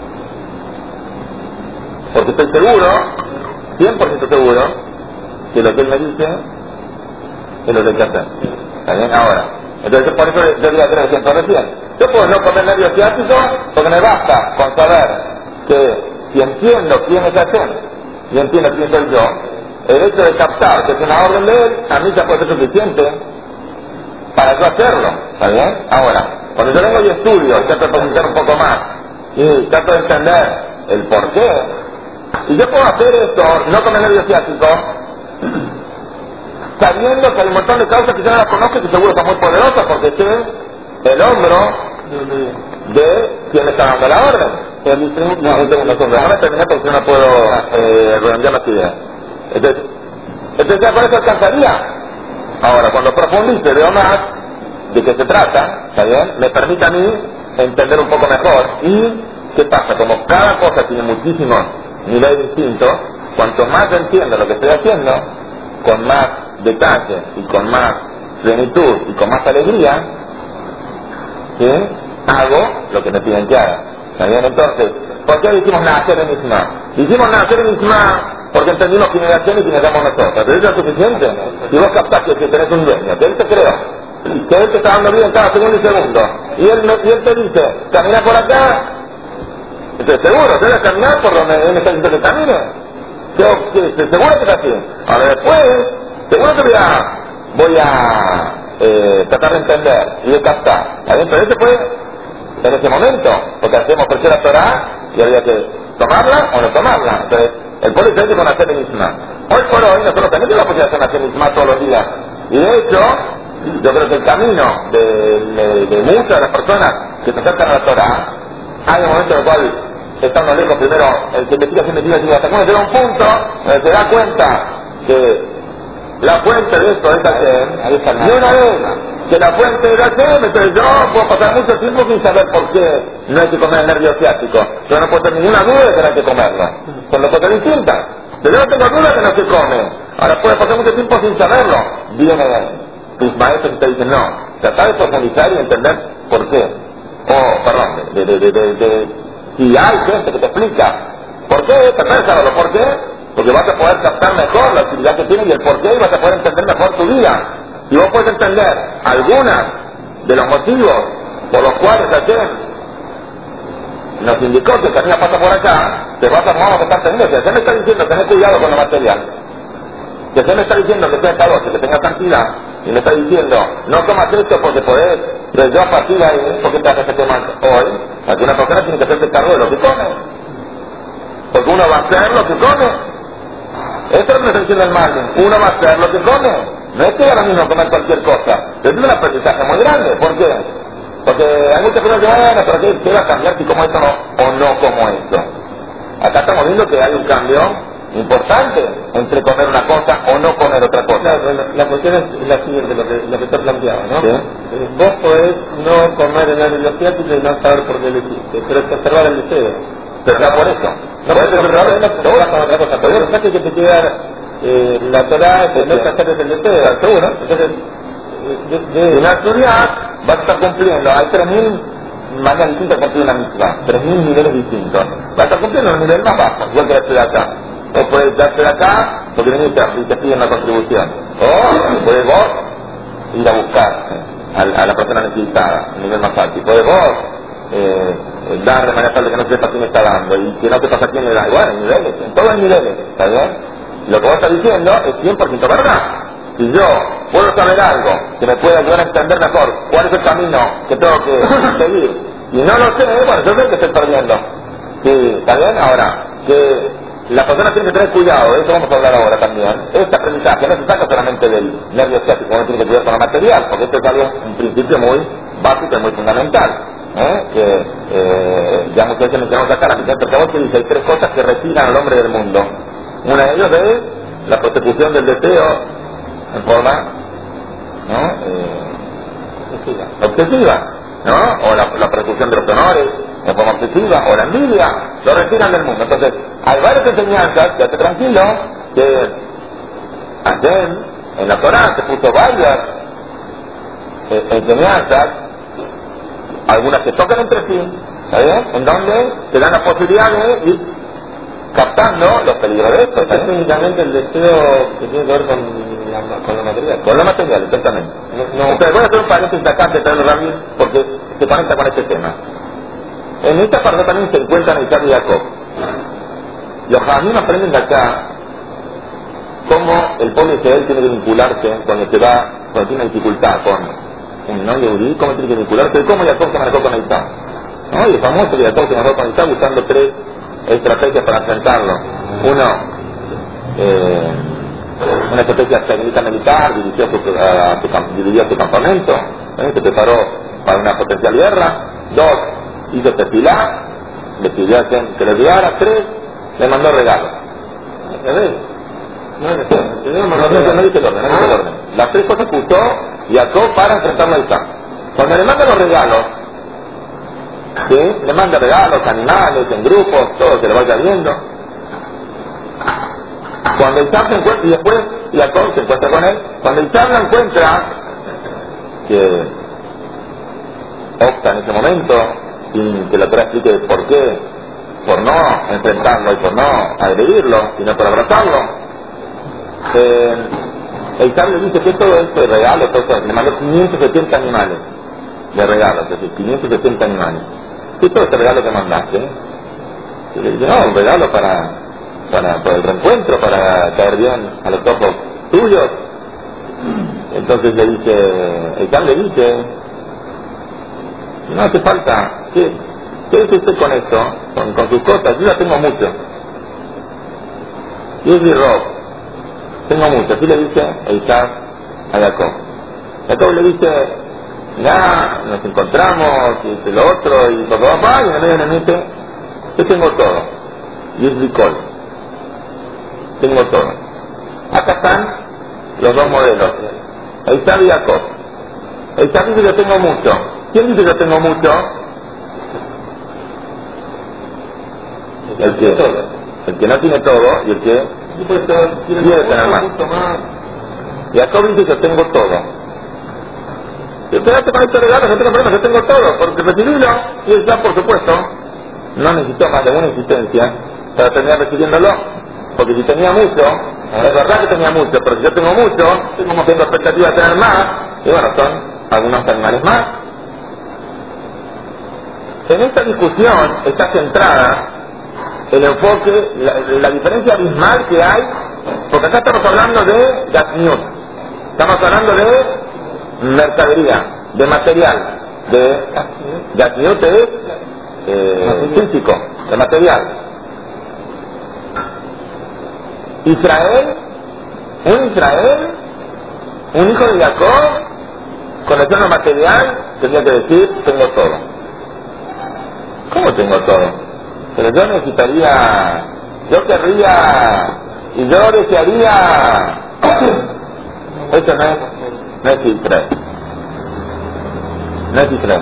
porque estoy seguro, cien por ciento seguro, que lo que él me dice es lo que hay que hacer. ¿Está bien? Ahora, entonces por eso yo digo a tres ejemplos recién. Yo puedo no comer nervio ciático porque me basta con saber que si entiendo quién es Hashem y entiendo quién soy yo, el hecho de captar que es una orden de él, a mí ya puede ser suficiente para yo hacerlo. ¿Está bien? Ahora, Cuando yo vengo y estudio, trato de profundizar un poco más, y trato de entender el por qué, y yo puedo hacer esto, no con el nervio ciático, sabiendo que hay un montón de causas que yo no las conozco y que seguro son muy poderosas, porque sé el hombro de quien le está dando la orden. Pero mi segundo, no, un segundo, déjame terminar porque no puedo eh, redondear las ideas. Entonces, entonces ya con eso alcanzaría. Ahora, cuando profundice, veo más de qué se trata, ¿está bien? Me permite a mí entender un poco mejor. ¿Y qué pasa? Como cada cosa tiene muchísimos niveles distintos, cuanto más entiendo lo que estoy haciendo, con más detalle y con más plenitud y con más alegría, ¿sí? Hago lo que me piden que haga. ¿Está bien? Entonces, ¿por qué decimos nacer en Isma? Hicimos nacer en Isma porque entendimos quién era quién y quién éramos nosotros. ¿Pero eso es suficiente? Si vos captás que tenés un dueño, que él te creó, que él te está dando vida en cada segundo y segundo, y él, y él te dice, camina por acá, entonces seguro, te vas a caminar por donde él me está diciendo que camine. Yo, que, seguro que es así. Ahora después, seguro que voy a, voy a eh, tratar de entender y de captar. ¿Está bien? Pero ese fue en ese momento, porque hacemos crecer la Torah y había que tomarla o no tomarla. Entonces, el pueblo israelí con hacer el Isma. Hoy por hoy nosotros tenemos la posibilidad de hacer el Isma todos los días. Y de hecho, yo creo que el camino de, de, de muchas de las personas que se acercan a la Torah, hay un momento en el cual estando lejos, primero el que investiga se investiga y hasta que llega un punto donde se da cuenta que la fuente de esto es Hashem, y una vez que la fuente es Hashem, entonces yo puedo pasar mucho tiempo sin saber por qué no hay que comer el nervio ciático. Yo no puedo tener ninguna duda de que no hay que comerlo, con lo cosas distintas. Pero yo no tengo duda que no se come. Ahora puede pasar mucho tiempo sin saberlo. Viene tus maestros y te dicen no, tratar de profundizar y entender por qué. O, perdón, de, de, de, de, de si hay gente que te explica por qué, tratar de saberlo, ¿por qué? Porque vas a poder captar mejor la actividad que tiene y el por qué, y vas a poder entender mejor tu vida. Si vos puedes entender algunas de los motivos por los cuales Hashem nos indicó que el camino pasa por acá, te vas a vamos a estar teniendo. Si Hashem me está diciendo tener cuidado con lo material, si Hashem me está diciendo que sea calor, que tenga santidad, y me está diciendo no tomas esto porque podés, pero yo a partir de ahí, ¿por qué te haces que tomas hoy? Aquí una persona tiene que hacerse cargo de lo que come, porque uno va a hacer lo que come. Esto es lo que me está diciendo el Malvin, uno va a hacer lo que come. No es que ahora mismo comer cualquier cosa, pero es un aprendizaje muy grande. ¿Por qué? Porque hay muchas personas que bueno, pero ¿qué, qué va a cambiar si como esto no, o no como esto? Acá estamos viendo que hay un cambio importante entre comer una cosa o no comer otra cosa. Claro, la, la cuestión es la siguiente, lo que, lo que está planteado, ¿no? ¿Sí? Vos podés no comer el nervio ciático y no saber por qué lo hiciste, pero es conservar el deseo. Pero no por eso. No puedes conservar el deseo, no vas a otra cosa. Pero el mensaje que te queda eh, la Torah es no es hacer el deseo, seguro. Entonces, de, de, en la actualidad vas a estar cumpliendo, hay tres mil maneras distintas de cumplir una misma, tres mil niveles distintos. Vas a estar cumpliendo un nivel más bajo, igual que la de acá. O puedes darte de acá porque venís y te piden una contribución. O puedes vos ir a buscar a, a la persona necesitada, a nivel más alto. Y puedes vos eh, dar de manera tal de que no sepa quién está dando y que no te pasa quién le da. Igual, en niveles, en todos los niveles, ¿está bien? Lo que vos estás diciendo es cien por ciento verdad. Si yo puedo saber algo que me pueda ayudar a entender mejor cuál es el camino que tengo que seguir y no lo sé, bueno, yo sé que estoy perdiendo. Sí, ¿está bien? Ahora, que la persona tiene que tener cuidado, de eso vamos a hablar ahora también. Este aprendizaje no se saca solamente del nervio ciático, no tiene que cuidar con lo material, porque esto es algo, un principio muy básico y muy fundamental. ¿eh? Que eh, ya muchas veces mencionamos acá, la misión de vos que dice, hay tres cosas que retiran al hombre del mundo. Una de ellas es la persecución del deseo en forma ¿no? eh, obsesiva, ¿no? O la, la persecución de los honores en forma obsesiva, o la envidia, lo retiran del mundo. Entonces, hay varias enseñanzas, quédate tranquilo, que Hashem en la Torah se puso varias eh, enseñanzas, algunas que tocan entre sí, ¿sabes? En donde te dan la posibilidad de ir captando los peligros de esto. Es únicamente el deseo que tiene que ver con, la, con lo material. Con lo material, exactamente. No, no. Entonces voy a hacer un paréntesis acá antes de traerlo rápido porque se conecta con este tema. En esta parte también se encuentran Isaac y Jacob. Los jajamim aprenden de acá cómo el pueblo de Israel tiene que vincularse cuando se va, cuando tiene una dificultad con un no yehudí, ¿cómo tiene que vincularse? ¿Cómo Jacob se manejó con Esaú? ¿No? Y es famoso que Jacob se manejó con Esaú usando tres estrategias para enfrentarlo. Uno, eh, una estrategia técnica militar, dirigió a su, a su, dirigió a su campamento, ¿eh? Se preparó para una potencial guerra. Dos, hizo tefilá, le pidió a quien que le ayudara. Tres, le mandó regalos. ¿Entendés? No, no, no, no, no, no, no dice el orden, no dice el orden. Las tres cosas que usó Jacob para enfrentarlo a Isaac. Cuando le manda los regalos, ¿sí? Le manda regalos, animales, en grupos, todo se lo vaya viendo. Cuando Isaac se encuentra, y después Jacob se encuentra con él, cuando Isaac lo encuentra, que opta en ese momento, sin que la Torah explique por qué, por no enfrentarlo y por no agredirlo, sino por abrazarlo, eh, Isaac le dice que todo este regalo, todo esto, le mandó quinientos setenta animales de regalos, es decir, quinientos setenta animales. ¿Qué es todo este regalo que mandaste? Y le dice, no, un regalo para, para, para el reencuentro, para caer bien a los ojos tuyos. Entonces le dice, Isaac le dice, no hace falta, ¿qué, qué dice usted con esto? Con, con sus cosas, yo ya tengo mucho. Y es mi robo. Tengo mucho, así le dice Isaac a Jacob. Jacob le dice, ya, nos encontramos, y este, lo otro, y papá, papá, y en el medio le mete, yo tengo todo. Y es Ricol. Tengo todo. Acá están los dos modelos, Isaac y Jacob. Isaac dice yo tengo mucho. ¿Quién dice yo tengo mucho? El que, el que no tiene todo y el que quiere tener más. Jacob dice yo tengo todo. Y espérate con este regalo, no tengo problema, yo tengo todo, porque recibílo, y él ya por supuesto no necesitó más de una existencia para terminar recibiéndolo, porque si tenía mucho, es verdad que tenía mucho, pero si yo tengo mucho, tengo, tengo expectativa de tener más, y bueno, son algunos animales más. En esta discusión está centrada el enfoque, la, la diferencia abismal que hay, porque acá estamos hablando de Gatniut, estamos hablando de mercadería, de material, de Gatniut es eh, físico, de material. Israel, un Israel, un hijo de Jacob, con el lo material, tenía que decir, tengo todo. ¿Cómo tengo todo? Pero yo necesitaría, yo querría, y yo desearía, eso no es, no es Israel, no es Israel.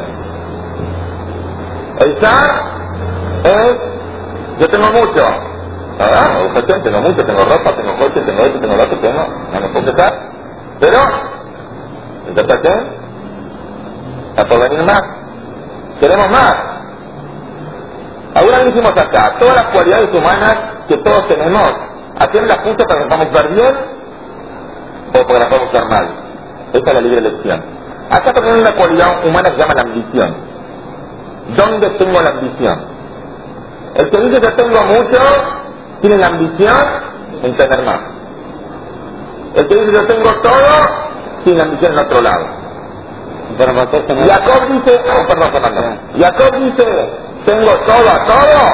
Isaac es, yo tengo mucho, ¿verdad? Objeción, tengo mucho, tengo ropa, tengo coche, tengo esto, tengo lo otro, tengo, no me puedo quejar, pero, ¿entonces qué? A por venir más, queremos más. Ahora dijimos acá, todas las cualidades humanas que todos tenemos, ¿a quién las puso para que las podamos ver bien o para que las podamos ver mal? Esta es la libre elección. Acá tenemos una cualidad humana que se llama la ambición. ¿Dónde tengo la ambición? El que dice que tengo mucho, tiene la ambición en tener más. El que dice que yo tengo todo, tiene la ambición en otro lado. Jacob dice, oh, perdón, Fernando. Jacob dice, ¿tengo todo a todo?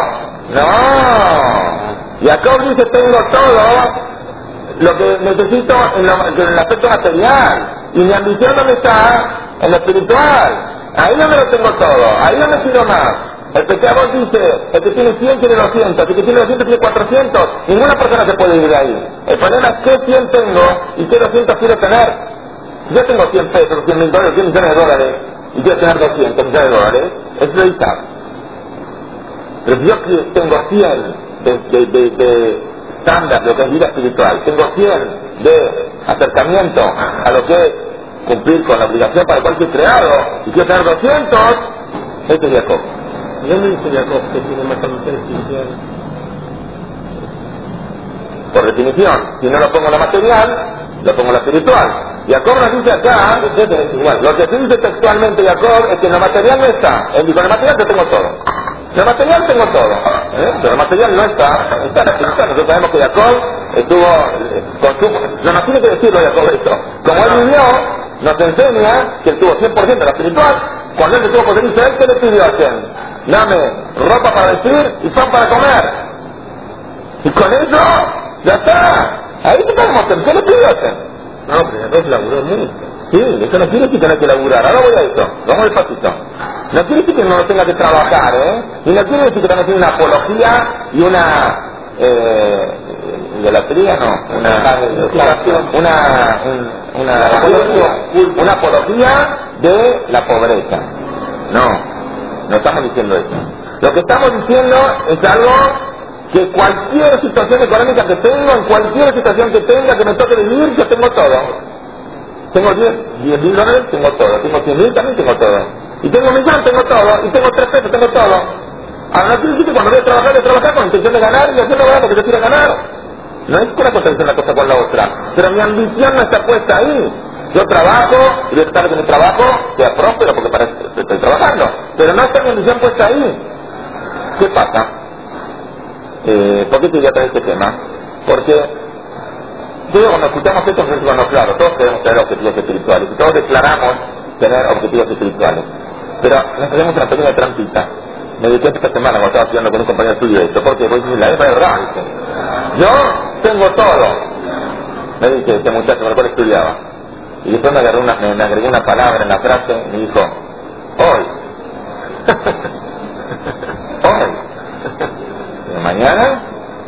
No. Jacob dice, tengo todo lo que necesito en, lo, en el aspecto material. Y mi ambición ¿dónde está? En lo espiritual. Ahí no me lo tengo todo, ahí no me pido más. El pecador dice, el que tiene cien tiene doscientos, el que tiene doscientos tiene cuatrocientos. Ninguna persona se puede ir de ahí. El problema es qué cien tengo y qué doscientos quiero tener. Yo tengo cien pesos, cien mil dólares, cien millones de dólares, y quiero tener doscientos millones de dólares, es lo Isaac. Pero si yo tengo cien de, de, de, de estándar, lo que es vida espiritual, tengo cien de acercamiento a lo que es cumplir con la obligación para la cual fui creado, y quiero tener doscientos, este es Jacob. ¿Y dónde dice Jacob que tiene más ambición espiritual? Por definición, si no lo pongo en lo material, lo pongo en lo espiritual. Jacob nos dice acá, lo que dice textualmente Jacob es que en lo material no está. Él dijo, en lo material yo tengo todo. En lo material tengo todo, ¿eh? Pero lo material no está, está en la espiritual. Nosotros sabemos que Jacob estuvo con su... No nos tiene que decirlo Jacob esto. Como él vivió, nos enseña que él tuvo cien por ciento de la espiritual. Cuando él se tuvo poder Israel, ¿qué le pidió a Hashem? Dame ropa para vestir y pan para comer. Y con eso, ya está. Ahí te podemos hacer. ¿Qué le pidió a Hashem? No, pero entonces laburó mucho. Sí, eso no quiere decir que no hay que laburar. Ahora voy a eso. Vamos despacito. No quiere decir que no tenga que trabajar, ¿eh? Y no quiere decir que tenga que tener una apología y una... Eh, idolatría, no. Una... Una... Un, una, apología, una apología de la pobreza. No. No estamos diciendo eso. Lo que estamos diciendo es algo que cualquier situación económica que tengo, en cualquier situación que tenga, que me toque vivir, yo tengo todo. Tengo diez mil dólares, tengo todo. Tengo cien mil, también tengo todo. Y tengo un millón, tengo todo. Y tengo tres pesos, tengo todo. Ahora no quiere decir que cuando voy a trabajar, voy a trabajar con intención de ganar y hacerlo ganar porque yo quiero ganar. No es que una cosa dice una cosa con la otra. Pero mi ambición no está puesta ahí. Yo trabajo y voy a tratar de que mi trabajo sea próspero porque para eso estoy trabajando. Pero no está mi ambición puesta ahí. ¿Qué pasa? Eh, ¿Por qué quería traer este tema? Porque yo cuando escuchamos esto, bueno, claro, todos queremos tener objetivos espirituales y todos declaramos tener objetivos espirituales. Pero nos hacemos una pequeña trampita. Me di cuenta esta semana cuando estaba estudiando con un compañero estudio de esto, porque voy a decir, la es verdad, dice. Yo tengo todo. Me dice este muchacho con el cual estudiaba. Y después me, agarré una, me, me agregó una palabra en la frase y me dijo, hoy. Hoy. ¿Y mañana?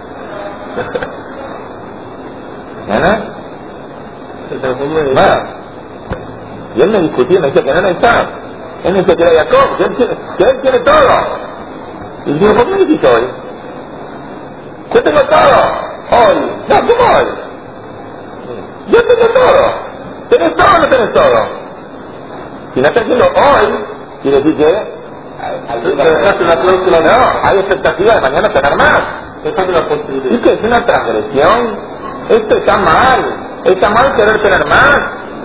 ¿Mañana? Bueno. Y él me discutía, me decía que no necesitaba. Él me decía que era Jacob, que él tiene, que él tiene todo. Y digo, ¿por qué me dijiste hoy? Yo tengo todo. Hoy. No, ¿cómo hoy? Yo tengo todo. ¿Tenés todo o no tenés todo? Si no estás diciendo hoy, quiere decir que no, hay expectativa de mañana tener más. ¿Y qué? Es una transgresión. Esto está mal. Está mal querer tener más.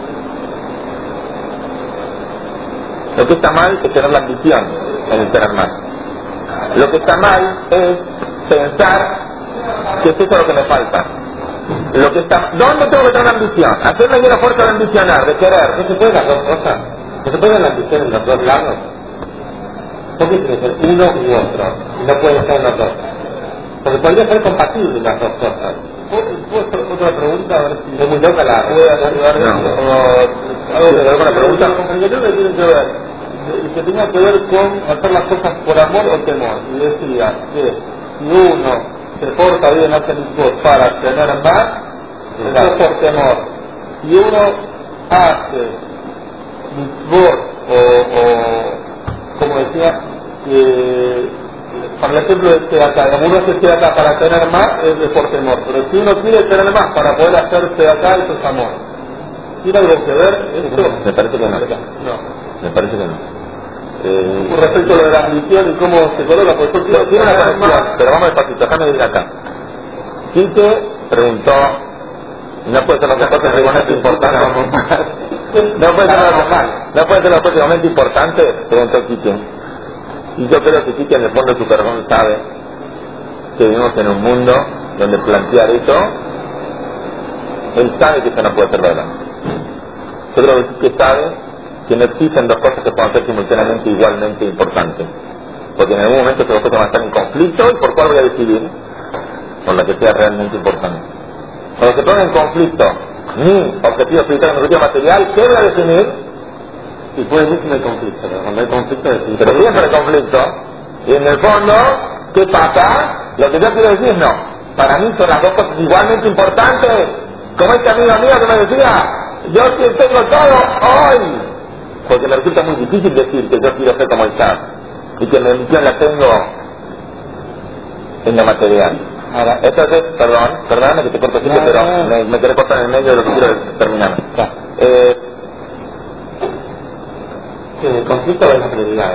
Lo que está mal es tener la ambición en el tener más. Lo que está mal es pensar que es eso lo que me falta. Lo que está, ¿dónde tengo que tener una ambición? Hacerme yo la fuerza de ambicionar, de querer. No se pueden las dos cosas. No se pueden la ambición en los dos lados. ¿Por qué tiene que ser uno u otro? Y no puede ser los dos. Porque podría ser compatible las dos cosas. ¿Puedo hacer otra pregunta? A ver si es muy loca la rueda de ayudar. No. ¿Algo que alguna pregunta? Yo creo que tiene que ver. Y que tenía que ver con hacer las cosas por amor o temor. Y decía que si uno se porta bien, hace mitzvot para tener más, eso es por temor. Si uno hace mitzvot o, o como decía, que para el ejemplo de este acá, uno se queda acá para tener más, es de por temor. Pero si uno quiere tener más para poder hacerse acá, eso es amor. ¿Tiene algo que ver esto? Me parece que no. No. Me parece que no. Eh, Con respecto a lo de la ambición y cómo se coloca, pues yo quiero tiene una conexión, pero vamos despacito, déjame ir acá. Quique preguntó, no puede ser los cosas realmente importantes, no puede ser normal, no puede ser los cosas realmente importantes, preguntó Quique. Y yo creo que Quique en el fondo de su corazón sabe que vivimos en un mundo donde plantear eso, él sabe que eso no puede ser verdad. Yo creo que Quique sabe que no existen dos cosas que puedan ser simultáneamente igualmente importantes. Porque en algún momento esas dos cosas van a estar en conflicto y por cuál voy a decidir, por la que sea realmente importante. Cuando se pone en conflicto mi objetivo espiritual y mi objetivo material, ¿qué voy a definir? Y puede ser que no hay conflicto, pero cuando hay conflicto es Pero siempre hay conflicto. Y en el fondo, ¿qué pasa? Lo que yo quiero decir no. Para mí son las dos cosas igualmente importantes. Como este amigo mío que me decía, yo sí tengo todo hoy. Porque me resulta muy difícil decir que yo quiero ser como el Shah y que mi misión la tengo en lo material. Ahora, entonces, perdón, perdóname que te corto siempre, no, pero no. Me, me quedé cortar en el medio de lo que quiero terminar. Ya. Eh, sí, el conflicto es la prioridad.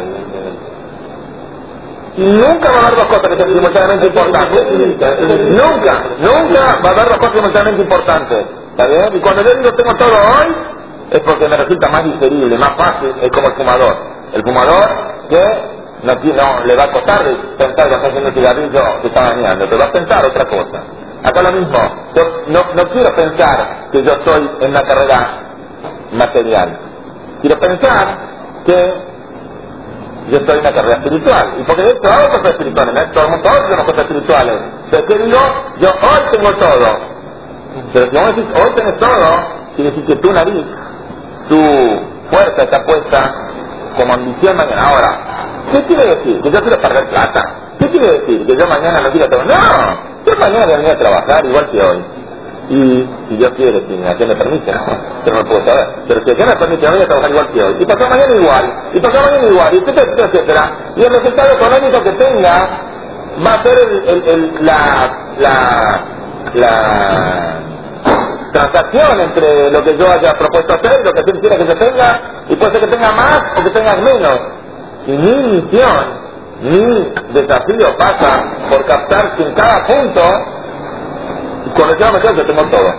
Y nunca va a haber dos cosas que sean simultáneamente importantes. Nunca, nunca va a haber dos cosas simultáneamente importantes. ¿Está bien? Y cuando yo digo tengo todo hoy, es porque me resulta más digerible, más fácil, es como el fumador. El fumador que no, no le va a costar pensar que está haciendo un cigarrillo que está bañando, te va a pensar otra cosa. Acá lo mismo, yo no, no quiero pensar que yo estoy en una carrera material. Quiero pensar que yo estoy en una carrera espiritual. Y porque de hecho hago cosas espirituales, ¿no? Todo el mundo hace cosas espirituales. Pero ¿qué digo? Yo hoy tengo todo. Pero si vos decís hoy tenés todo, quiere decir que tu nariz, tu fuerza está puesta como ambición mañana. Ahora, ¿qué quiere decir? Que yo quiero perder plata. ¿Qué quiere decir? Que yo mañana no quiero trabajar. No, yo mañana voy a venir a trabajar igual que hoy. Y si Dios quiere, si mi acción me permite, ¿no? Yo no lo puedo saber. Pero si acción me permite, voy a trabajar igual que hoy. Y pasó mañana igual. Y pasó mañana igual. Y etcétera, etcétera, etcétera. Y el resultado económico que tenga va a ser el, el, el, la, la, la transacción entre lo que yo haya propuesto hacer y lo que Dios quiera que yo tenga. Y puede ser que tenga más o que tenga menos. Y mi misión, mi desafío pasa por captar que en cada punto, cuando yo me quedo, yo tengo todo.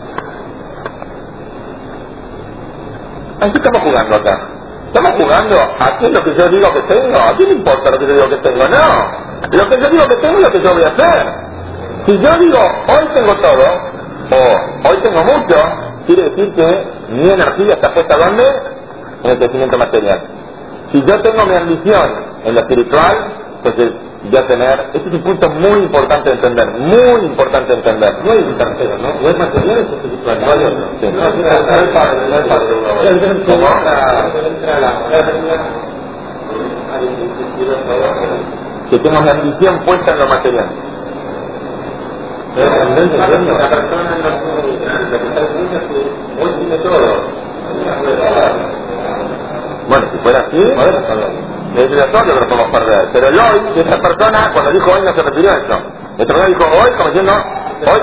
Así estamos jugando acá. Estamos jugando a qué es lo que yo digo que tengo. ¿A quién le importa lo que yo digo que tengo? No. Lo que yo digo que tengo es lo que yo voy a hacer. Si yo digo, hoy tengo todo, o hoy tengo mucho, quiere decir que mi energía está puesta ¿dónde? En el crecimiento material. Si yo tengo mi ambición en lo espiritual, entonces voy a tener, este es un punto muy importante de entender, muy importante de entender. No hay un tercero, ¿no? O es material o es espiritual. No hay otro. Sí. No, no es padre, no es padre. ¿Cómo? Que tengo mi ambición puesta en lo material. La persona no hoy tiene todo. Bueno, si fuera así, es de todo lo que lo podemos perder. Pero el hoy, esta persona, cuando dijo hoy, no se refirió a eso. Esta persona dijo hoy, como diciendo, hoy.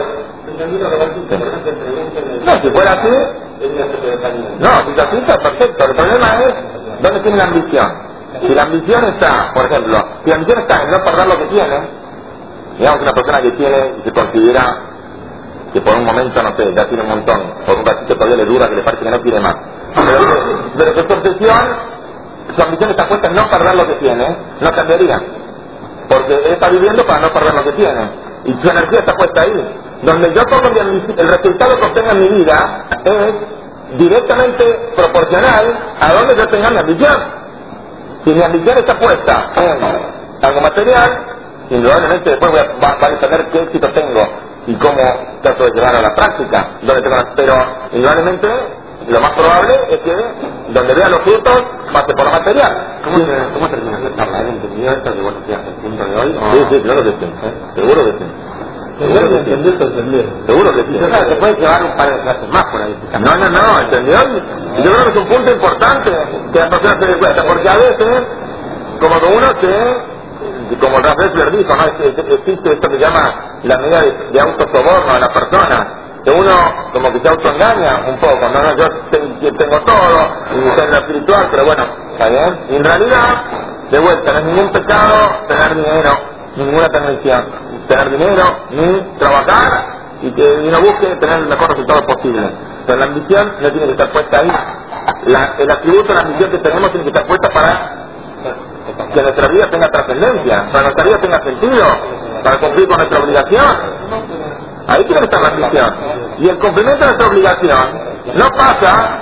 No, si fuera así, no, si es así, está perfecto. El problema es, ¿dónde tiene la ambición? Si la ambición está, por ejemplo, si la ambición está en no perder lo que tiene, digamos una persona que tiene y se considera que por un momento, no sé, ya tiene un montón, por un ratito todavía le dura, que le parece que no tiene más. Pero, pero que su obsesión, su ambición está puesta en no perder lo que tiene, no cambiaría. Porque él está viviendo para no perder lo que tiene. Y su energía está puesta ahí. Donde yo pongo mi ambición, el resultado que obtenga en mi vida es directamente proporcional a donde yo tenga mi ambición. Si mi ambición está puesta en algo material, indudablemente después voy a, va, va a depender qué éxito tengo y cómo trato de llevar a la práctica. Donde tengo, pero indudablemente lo más probable es que donde vea los frutos pase por lo material. ¿Cómo, sí. te, ¿Cómo terminas de charlar? ¿Entendido esto que vos decías el punto de hoy? ¿O? Sí, sí, claro que sí. ¿Eh? Seguro que sí. Seguro que entendí, entendí. Seguro que sí. Se puede llevar un par de clases más por ahí. No, no, no, ¿entendió? Yo creo que es un punto importante que la persona se dé cuenta, porque a veces, como que uno se, como Ralph Dressler dijo, ¿no? Existe esto que se llama la medida de, de autosoborno de la persona, que uno como que se autoengaña un poco, no, no, yo tengo todo, y tengo lo espiritual, pero bueno, ¿está bien? Y en realidad, de vuelta, no es ningún pecado tener dinero, ninguna tendencia, tener dinero, ni trabajar, y que uno busque tener el mejor resultado posible. Pero la ambición no tiene que estar puesta ahí. La, el atributo de la ambición que tenemos tiene que estar puesta para que nuestra vida tenga trascendencia, para que nuestra vida tenga sentido, para cumplir con nuestra obligación. Ahí tiene que estar la ambición. Y el cumplimiento de nuestra obligación no pasa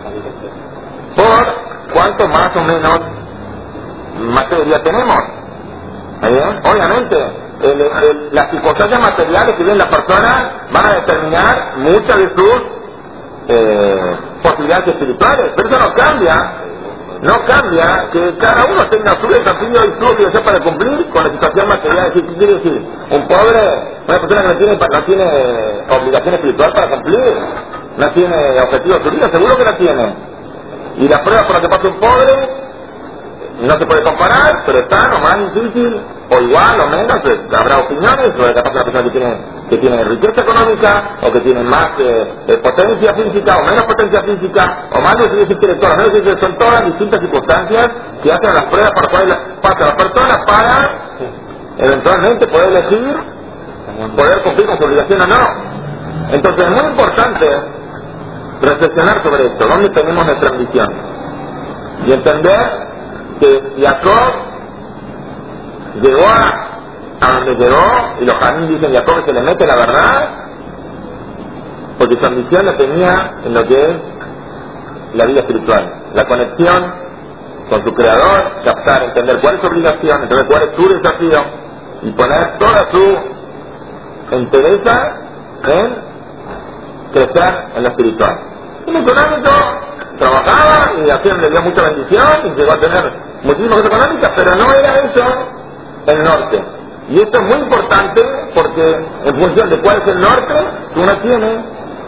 por cuánto más o menos materia tenemos. ¿Está bien? Obviamente, el, el, las circunstancias materiales que viven la persona van a determinar muchas de sus eh, posibilidades espirituales, pero eso no cambia, no cambia que cada uno tenga su desafío y su obligación para cumplir con la situación material. ¿Qué quiere decir? Un pobre, una persona que no tiene, no tiene obligación espiritual para cumplir, no tiene objetivo de su vida, seguro que la tiene. Y las pruebas por las que pasa un pobre no se puede comparar, pero está o más difícil, o igual o menos, pues, habrá opiniones sobre capaz una persona que tiene, que tiene riqueza económica, o que tiene más eh, eh, potencia física, o menos potencia física, o más de intelectual, o menos intelectual. Son todas distintas circunstancias que hacen las pruebas para cuales pasa la persona para eventualmente poder elegir, poder cumplir con su obligación o no. Entonces es muy importante reflexionar sobre esto, dónde tenemos nuestra ambición, y entender que Jacob llegó a, a donde llegó, y los Jamín dicen Jacob se le mete la verdad, porque su ambición la tenía en lo que es la vida espiritual, la conexión con tu creador, captar, entender cuál es tu obligación, entender cuál es tu desafío y poner toda su entereza en crecer en lo espiritual. En lo económico trabajaba y hacía, le dio mucha bendición y llegó a tener muchísimas cosas económicas, pero no era eso el norte. Y esto es muy importante porque en función de cuál es el norte que uno tiene,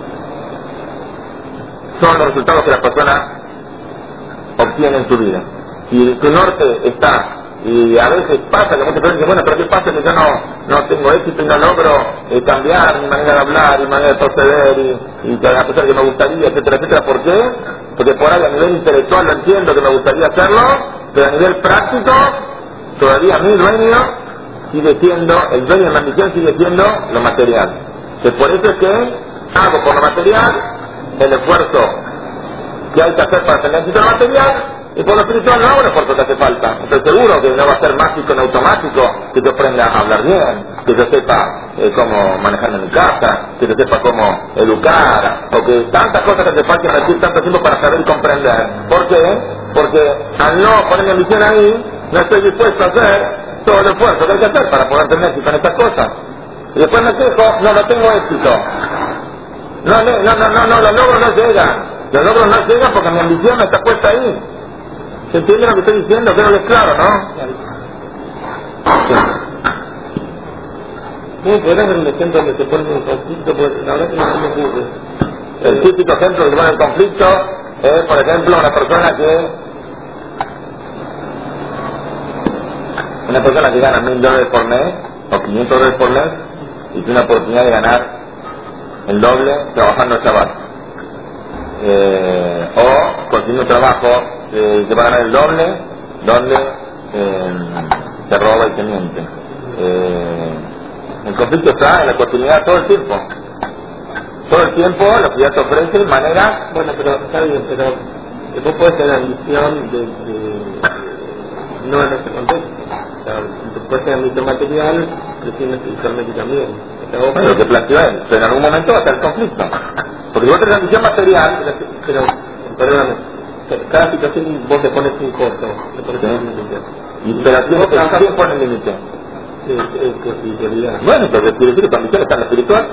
son los resultados que la persona obtiene en su vida. Si tu norte está, y a veces pasa que muchas personas dicen, bueno, pero ¿qué pasa que yo no, no tengo éxito y no logro eh, cambiar mi manera de hablar, mi manera de proceder, y, y que a pesar que me gustaría, etcétera, etcétera? ¿Por qué? Porque por ahí a nivel intelectual lo entiendo que me gustaría hacerlo, pero a nivel práctico, todavía mi dueño sigue siendo, el dueño de la ambición sigue siendo lo material. Que por eso es que hago por lo material el esfuerzo que hay que hacer para tener éxito material, y por lo espiritual no hago el esfuerzo que hace falta. Estoy seguro que no va a ser mágico en automático, que yo aprenda a hablar bien, que yo sepa eh, cómo manejarme en mi casa, que yo sepa cómo educar, o que tantas cosas que hace falta invertir tanto tiempo para saber y comprender. ¿Por qué? Porque al no poner mi ambición ahí, no estoy dispuesto a hacer todo el esfuerzo que hay que hacer para poder tener éxito en estas cosas. Y después me quejo, no, no tengo éxito. No, no, no, no, no, los logros no llegan. Los logros no llegan porque mi ambición no está puesta ahí. ¿Se entiende lo que estoy diciendo? Creo que es claro, ¿no? Sí. Sí, ¿podrías ver un ejemplo donde se pone un conflicto? Pues la verdad que no se me ocurre. El típico ejemplo que se pone en conflicto es, por ejemplo, una persona que una persona que gana mil dólares por mes o quinientos dólares por mes y tiene la oportunidad de ganar el doble trabajando el Shabbat. Eh, o consigue un trabajo eh, que va a ganar el doble, donde eh, se roba y se miente. Eh, el conflicto está en la oportunidad todo el tiempo. Todo el tiempo la sociedad te ofrece maneras... Bueno, pero está bien, pero vos podés tener ambición de, de, no en este contexto. O sea, tú puedes tener ambición material, pero tienes espiritualmente también. O sea, bueno, lo que planteó él, pero en algún momento va a estar el conflicto. Porque si vos tenés ambición material... Pero, pero perdóname, cada situación vos te pones un costo, te pones ¿sí? un límite. Y pero ¿quién, ¿quién pone el límite? Es tu espiritualidad. Bueno, pero quiere decir que tu ambición está en lo espiritual.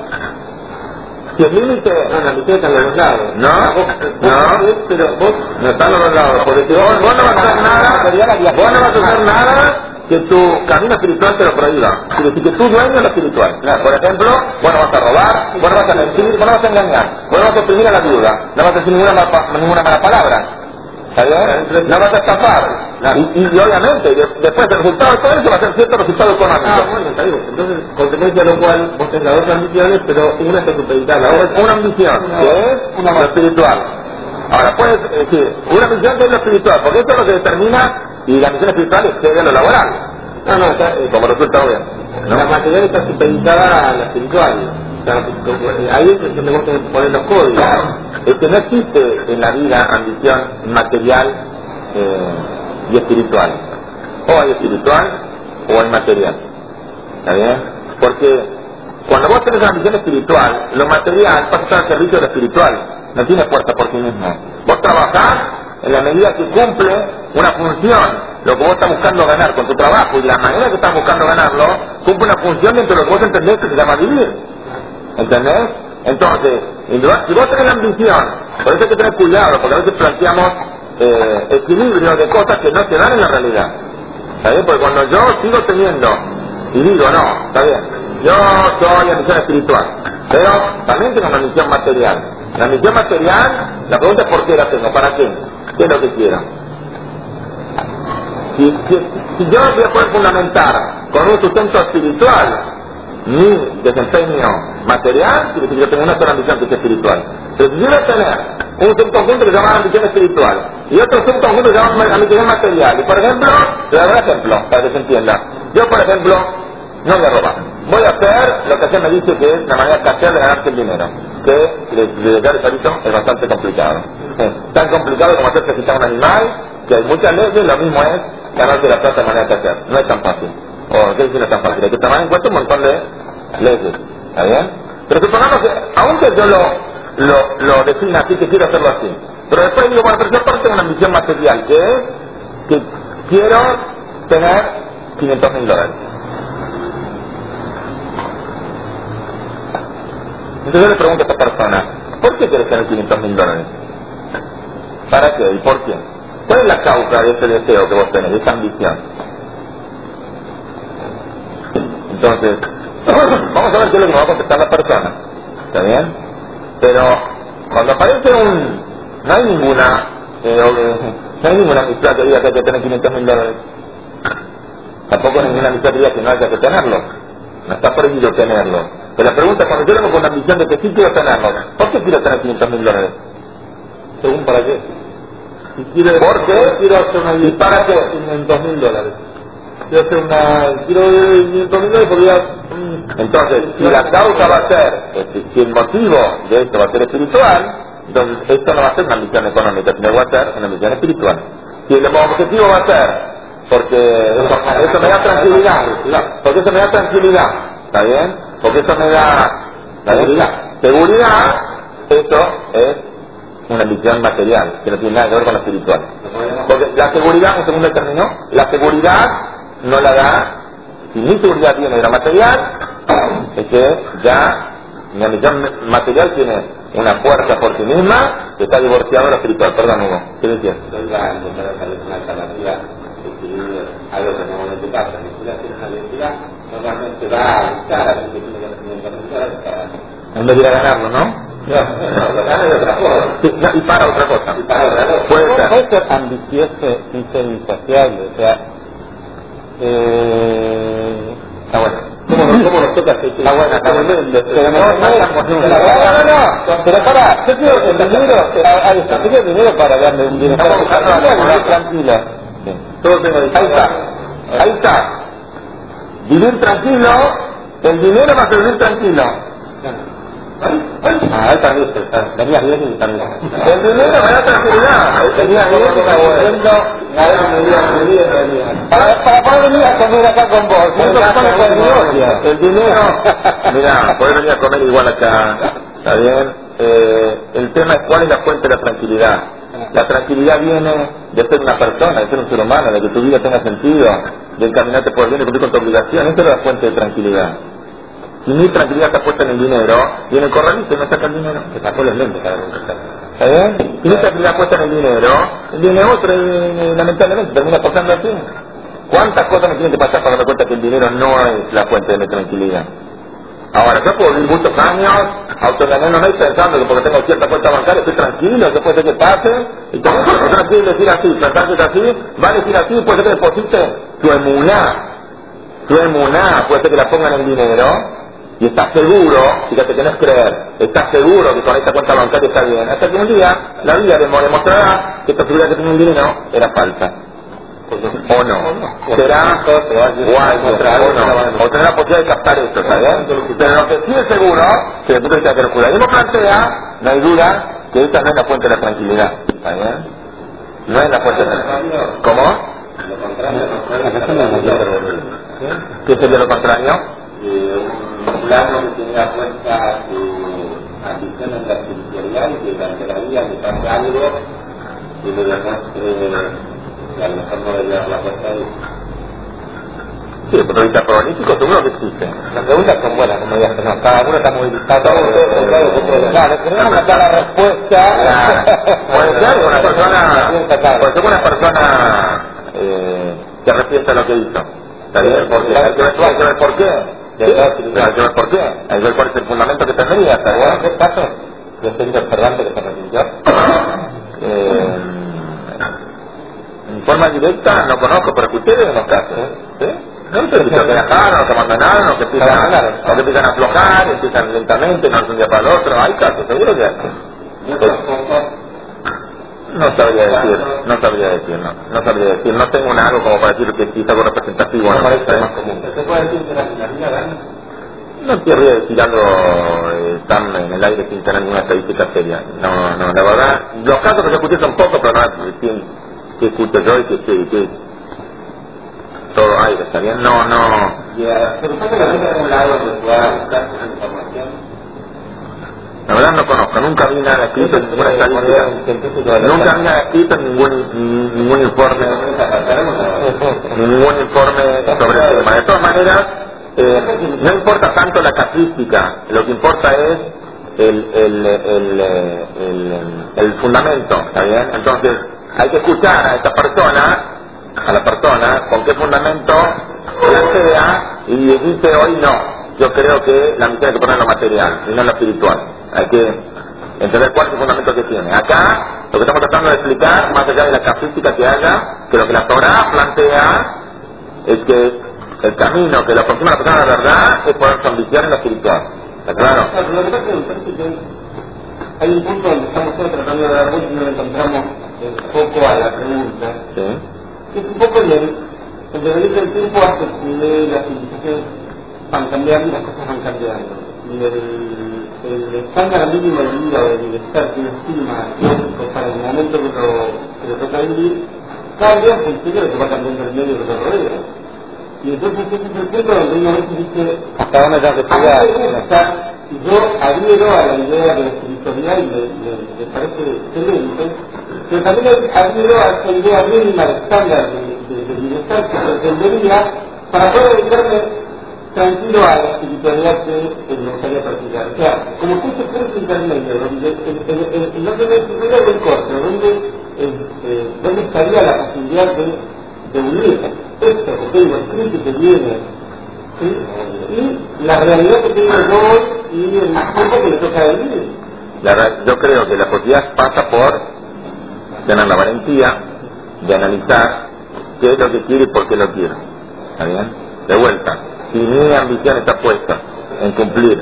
Si el límite... No, la ambición está en los dos lados. No, vos, no, vos, pero vos... no está en los dos lados. Porque si vos, vos no vas a hacer nada, vos no vas a hacer nada que tu camino espiritual te lo prohíba. Quiere decir que tu dueño es lo espiritual. Por ejemplo, vos no vas a robar, vos no vas a mentir, vos no vas a engañar, vos no vas a oprimir a la viuda, no vas a decir ninguna, ninguna mala palabra. ¿Está bien? No vas a estafar. Y, y, y obviamente, de, después el resultado de todo eso va a ser cierto resultado económico. Ah, bueno, está bien. Entonces, consecuencia de lo cual vos tenés las dos ambiciones, pero una está supeditada a la otra. Es una ambición, no, que es una lo espiritual. Ahora, puedes decir, una ambición que es lo espiritual, porque esto es lo que determina, y la ambición espiritual excede a lo laboral. No, no, está, eh, como resulta bien. ¿No? La material está supeditada a la espiritual. O sea, ahí es donde vos tenés que poner los códigos. Claro. Es que no existe en la vida ambición material eh, y espiritual. O hay espiritual o hay material. ¿Está bien? Porque cuando vos tenés una ambición espiritual, lo material pasa a estar al servicio de lo espiritual. No tiene fuerza por sí mismo. Vos trabajás en la medida que cumple una función. Lo que vos estás buscando ganar con tu trabajo y la manera que estás buscando ganarlo, cumple una función dentro de lo que vos entendés que se llama vivir. ¿Entendés? Entonces, si vos tenés la ambición, por eso hay que tener cuidado, porque a veces planteamos eh, equilibrio de cosas que no se dan en la realidad. ¿Está bien? Porque cuando yo sigo teniendo, y digo, no, está bien, yo soy ambición espiritual, pero también tengo una ambición material. La ambición material, la pregunta es por qué la tengo, ¿para qué? ¿Qué es lo que quiero? Si, si, si yo voy a poder fundamentar con un sustento espiritual mi desempeño material, quiere decir que yo tengo una sola ambición que es espiritual. Pero si yo voy a tener un subconjunto que se llama ambición espiritual y otro subconjunto que se llama ambición material, y por ejemplo, le daré un ejemplo para que se entienda. Yo, por ejemplo, no voy a robar. Voy a hacer lo que usted me dice que es la manera casera de ganarse el dinero, que de dedicar el salito es bastante complicado. Eh, tan complicado como hacer quitar un animal, que hay muchas leyes, lo mismo es ganarse la plata de manera casera. No es tan fácil. O qué decir no es tan fácil. Hay que tomar en cuenta un montón de leyes. ¿Está bien? Pero supongamos que, aunque yo lo, lo, lo defina así, que quiero hacerlo así, Pero después digo, bueno, pero yo aparte tengo una ambición material, que es que quiero tener quinientos mil dólares. Entonces yo le pregunto a esta persona, ¿por qué quieres tener quinientos mil dólares? ¿Para qué? ¿Y por qué? ¿Cuál es la causa de ese deseo que vos tenés, de esa ambición? Entonces, vamos a ver qué es lo que nos va a contestar la persona. ¿Está bien? Pero cuando aparece un... no hay ninguna... Eh, no hay ninguna amistad que diga que hay que tener quinientos mil dólares. Tampoco hay ninguna amistad que diga que no haya que tenerlo. No está prohibido tenerlo. Pero la pregunta es, cuando yo vengo con la ambición de que sí quiero tenerlo, ¿por qué quiero tener quinientos mil dólares? ¿Según para qué? Si quiero, ¿por qué? Quiero hacer una ¿Y para qué? quinientos mil dólares. Quiero hacer una... Quiero quinientos mil dólares porque... Entonces, si la causa va a ser, si el motivo de esto va a ser espiritual, entonces esto no va a ser una ambición económica, sino va a ser una ambición espiritual. Si el objetivo va a ser, porque eso, eso me da tranquilidad, porque eso me da tranquilidad, ¿está bien? Porque eso me da seguridad. Seguridad, eso es una ambición material, que no tiene nada que ver con lo espiritual. Porque la seguridad, un segundo término, la seguridad no la da, si mi seguridad viene de la material, es que ya mi ambición material tiene una fuerza por sí misma que está divorciada de lo espiritual. Perdón, Hugo, ¿qué decías? Entonces va a empezar a salir una alternativa que equilibre algo que normalmente pasa. Si la tienes una identidad, normalmente va a buscar a alguien que tiene conocimiento mental para... En vez de ir a ganarlo, ¿no? No, no, lo gana de otra cosa. Sí, no, y para otra cosa. Y para otra cosa. Puede ser. Puede ser ambicioso y ser insaciable, o sea... Eh... Está bueno. ¿Cómo nos, cómo nos toca que Está buena, está buena. Pero no, no, no, no, pero para, yo quiero el dinero, ahí está, yo quiero el dinero para darle un dinero. Estamos buscando la seguridad tranquila. Todo tengo ahí está, ahí está. Vivir tranquilo, el dinero va a ser vivir tranquilo. Ah, ahí también está, venías bien y también. El dinero me da tranquilidad, venía bien y está bueno. Para, para poder venir a comer acá con vos, el dinero, mira, poder venir a comer igual acá, ¿está bien? Eh, el tema es cuál es la fuente de la tranquilidad. La tranquilidad viene de ser una persona, de ser un ser humano, de que tu vida tenga sentido, de encaminarte por el bien, de cumplir con tu obligación. Esa es la fuente de tranquilidad. Si mi tranquilidad está puesta en el dinero, viene el corralito y me saca el dinero. Te sacó los lentes cada vez que ¿Está bien? Si mi tranquilidad puesta en el dinero, viene otro y lamentablemente termina pasando así. ¿Cuántas cosas me tienen que pasar para darme cuenta que el dinero no es la fuente de mi tranquilidad? Ahora, yo puedo vivir muchos años autoengañándome y pensando que porque tengo cierta cuenta bancaria estoy tranquilo, que puede ser que pase, y como una persona quiere decir así, pensar que es así, va a decir así, puede ser que deposite tu emuná, tu emuná, puede ser que la pongan en dinero, y estás seguro, fíjate que no es creer, estás seguro que con esta cuenta bancaria está bien, hasta que un día la vida demostrará que esta seguridad que tiene el dinero era falsa. O no, será o algo, o no, o tener la posibilidad de captar esto, ¿sabes? Pero lo que sí es seguro, que desde el punto de vista que el judaísmo plantea, no hay duda que esta no es la fuente de la tranquilidad, ¿sabes? No es la fuente de la tranquilidad. ¿Cómo? ¿Qué sería lo contrario? Un plano que tenga puesta su ambición en la espiritualidad y que durante la vida le pase algo que le demuestre que a lo mejor no debería dar la puesta ahí. Sí, desde el punto de vista probabilístico seguro que existe. Las preguntas son buenas, como ya se nos cada uno está muy distado. Claro, queremos sacar la respuesta. Puede ser una persona, puede ser una persona eh, que arrepienta lo que hizo. ¿Está bien? Porque hay que ver, hay que ver por qué. Sí, pero hay que ver por qué. Hay que ver cuál es el fundamento que tendría. ¿Está bien? ¿En qué caso? Yo estoy observante que se arrepintió. Eh, en forma directa no conozco, pero escuché de unos casos. ¿Sí? No sé si se dejaron, o se abandonaron, o que empiezan, o que empiezan a aflojar, empiezan lentamente, no es un día para el otro. Hay casos, seguro que hay. No sabría decir, no sabría decir, no, no sabría decir, no tengo un algo como para decir que sí es algo representativo. No parece más común. ¿Se puede decir que la finalidad dan? No querría decir algo eh, tan en el aire sin tener ninguna estadística seria. No, no, la verdad, los casos que yo escuché son pocos, pero no, que, que escucho yo y que, que, que todo aire, ¿está bien? No, no. ¿Pero pasa que la gente de un lado donde pueda buscar esa información? La verdad no conozco, nunca vi nada escrito en ninguna estadística, nunca vi nada escrito en ningún, ningún informe, ningún informe sobre el tema. De todas maneras, eh, no importa tanto la casuística, lo que importa es el, el, el, el, el, el fundamento, ¿está bien? Entonces, hay que escuchar a esta persona, a la persona, con qué fundamento plantea y dice hoy no. Yo creo que la misión hay que poner en lo material y no en lo espiritual. Hay que entender cuál es el fundamento que tiene. Acá, lo que estamos tratando de explicar, más allá de la casuística que haya, que lo que la Torá plantea es que el camino que la aproxima a la persona a la verdad es poner su ambición en lo espiritual. ¿Está claro? Lo que pasa es que hay un punto donde estamos todos tratando de dar vuelta y no le encontramos el foco a la pregunta. Sí. Que es un poco el, el devenir del tiempo hace que las civilizaciones van cambiando y las cosas van cambiando. Y el, el estándar mínimo de vida o de bienestar que uno estima lógico para el momento que lo, que le toca vivir, cambia en función de lo que va cambiando el medio que lo rodea. Y entonces ese es el punto donde uno a veces dice, ¿hasta dónde tengo que estudiar? Y yo adhiero a la idea de la espiritualidad y me, me, me parece excelente, pero también adhiero a esa idea mínima estándar de, de, de bienestar que se entendería para poder dedicarme tranquilo a la espiritualidad que me gustaría practicar. O sea, como que ese punto intermedio, donde el donde me estuviera del corte, donde, eh, donde estaría la posibilidad de, de unir esto que tengo escrito que viene, ¿sí? Y la realidad que tengo yo hoy y el tiempo que le toca vivir. La, yo creo que la posibilidad pasa por tener la valentía de analizar qué es lo que quiere y por qué lo quiere. ¿Está bien? De vuelta. Si mi ambición está puesta en cumplir,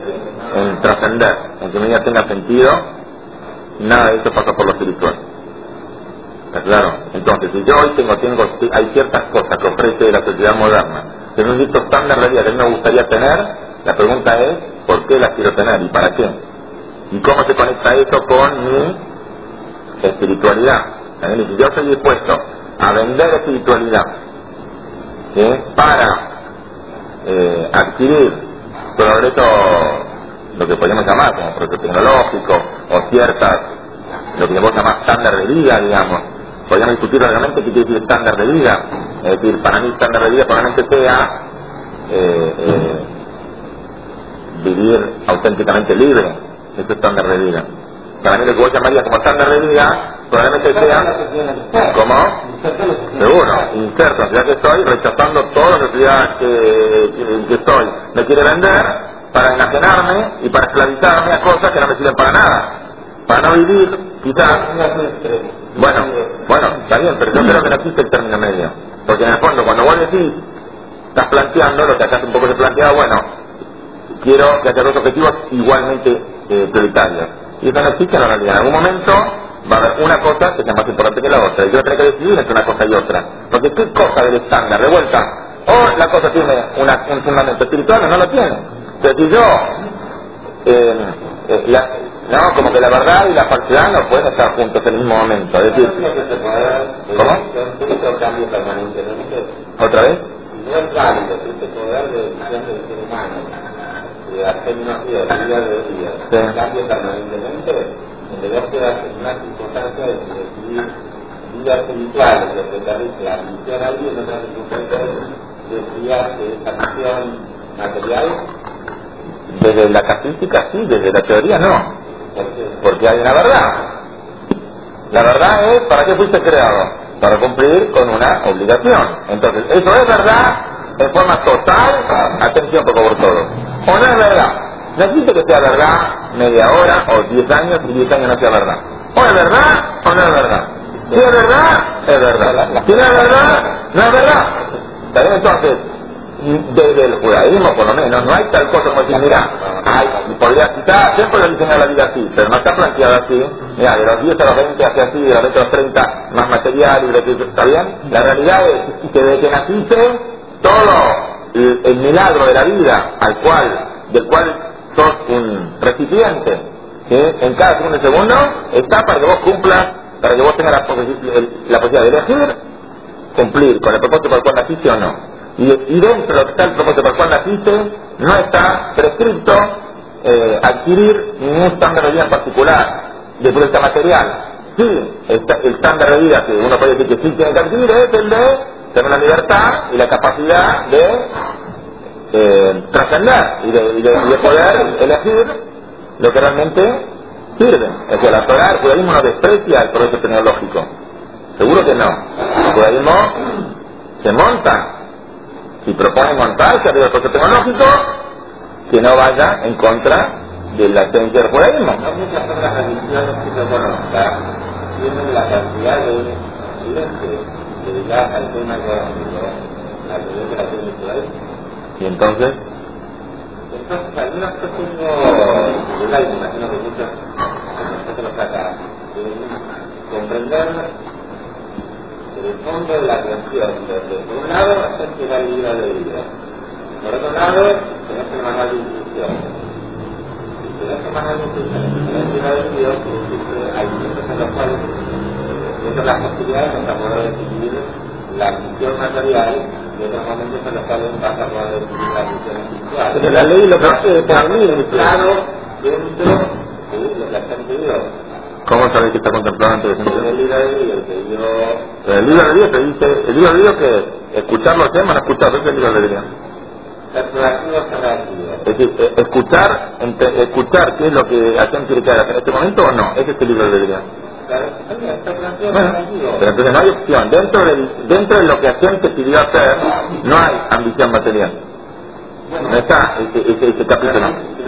en trascender, en que mi vida tenga sentido, nada de eso pasa por lo espiritual. ¿Está claro? Entonces, si yo hoy tengo, tengo, hay ciertas cosas que ofrece la sociedad moderna, que es un cierto estándar de vida que a mí me gustaría tener, la pregunta es, ¿por qué las quiero tener y para qué? ¿Y cómo se conecta eso con mi espiritualidad? ¿Está bien? Y si yo estoy dispuesto a vender espiritualidad, ¿sí? Para Eh, adquirir progreso, lo que podemos llamar como progreso tecnológico o ciertas, lo que vos llamás estándar de vida, digamos. Podríamos discutir realmente qué quiere decir estándar de vida. Es decir, para mí estándar de vida probablemente sea eh, eh, vivir auténticamente libre. Eso es estándar de vida. Para mí lo que vos llamarías como estándar de vida probablemente sea ¿cómo? Seguro, inserto, ya que estoy rechazando toda la sociedad que, que, que estoy. Me quiere vender para enajenarme y para esclavizarme a cosas que no me sirven para nada. Para no vivir, quizás. Bueno, bueno, está bien, pero yo creo que no existe el término medio. Porque en el fondo, cuando vos decís, estás planteando, lo que acá un poco se plantea, bueno, quiero que haya dos objetivos igualmente eh, prioritarios. Y eso no existe en la realidad. En algún momento va a haber una cosa que sea más importante que la otra. Y yo voy a tener que decidir entre una cosa y otra. Porque ¿qué cosa del estándar? De vuelta, o la cosa tiene una, un fundamento espiritual o no lo tiene. Pero si yo, eh, eh, la, no, como que la verdad y la falsedad no pueden estar juntos en el mismo momento. Es decir, ¿cómo? Cambio permanentemente. ¿Otra vez? No es válido este poder de decisión del ser humano, de hacer una vida, de día de día, sí. Cambio permanentemente, donde vos quedas en una circunstancia de decidir vida espiritual, de aceptar la misión a alguien, en otras circunstancias decías que esa misión material. Desde la casuística sí, desde la teoría no. Porque hay una verdad. La verdad es, ¿para qué fuiste creado? Para cumplir con una obligación. Entonces, eso es verdad en forma total, atención por favor todo. O no es verdad. No existe que sea verdad media hora o diez años y diez años no sea verdad. O es verdad o no es verdad. Si es verdad, es verdad. Si no es verdad, no es verdad. ¿Está bien? Entonces, desde el judaísmo por lo menos, no hay tal cosa como decir, mira, hay, podría, quizás siempre lo diseñar la vida así, pero no está planteado así, mira, de los diez a los veinte hacia así, de los veinte a los treinta más material, y de que está bien. La realidad es que desde que naciste, todo el, el milagro de la vida, al cual, del cual sos un recipiente, ¿sí? En cada segundo y segundo, está para que vos cumplas, para que vos tengas la, la posibilidad de elegir, cumplir con el propósito por el cual naciste o no. Y, y dentro de lo que está el propósito por el cual naciste, no está prescripto eh, adquirir ningún estándar de vida en particular de pureza material. Sí, el, el estándar de vida que uno puede decir que sí tiene que adquirir es el de tener la libertad y la capacidad de eh, trascender y de, y, de, y de poder elegir lo que realmente sirve. Es decir, la Torah, el judaísmo no desprecia el progreso tecnológico. Seguro que no. El judaísmo se monta y propone montarse arriba del proceso tecnológico que no vaya en contra de la esencia del judaísmo. No muchas otras religiones que se conozcan tienen la cantidad de silencio dedicadas al tema económico, a la de la judaísmo. Y entonces, entonces algunas cosas tengo de la imagino que muchos de nosotros acá comprender el fondo de la creación, desde por un lado hacer que da el libro de vida, por otro lado tenés el manual de instrucción, y tenés el manual de instrucción, tenés el libro de Dios, que hay momentos en los cuales dentro de las posibilidades para poder decidir la misión material y otros momentos en los cuales vas a poder decidir la misión espiritual. pero la ley lo que hace es determina claro dentro de lo que hace Dios. ¿cómo sabes que está contemplado antes de El libro de Dios que yo... el libro de Dios te dice, el libro de Dios que escuchar los temas, no escuchar, ese es el libro de Dios. Es decir, eh, escuchar, entre, escuchar qué es lo que Hashem quiere que hagas en este momento o no, ese es el libro de Dios. Bueno, pero entonces no hay opción, dentro, del, dentro de lo que Hashem te pidió hacer, no hay ambición material. No está ese, ese, ese capítulo.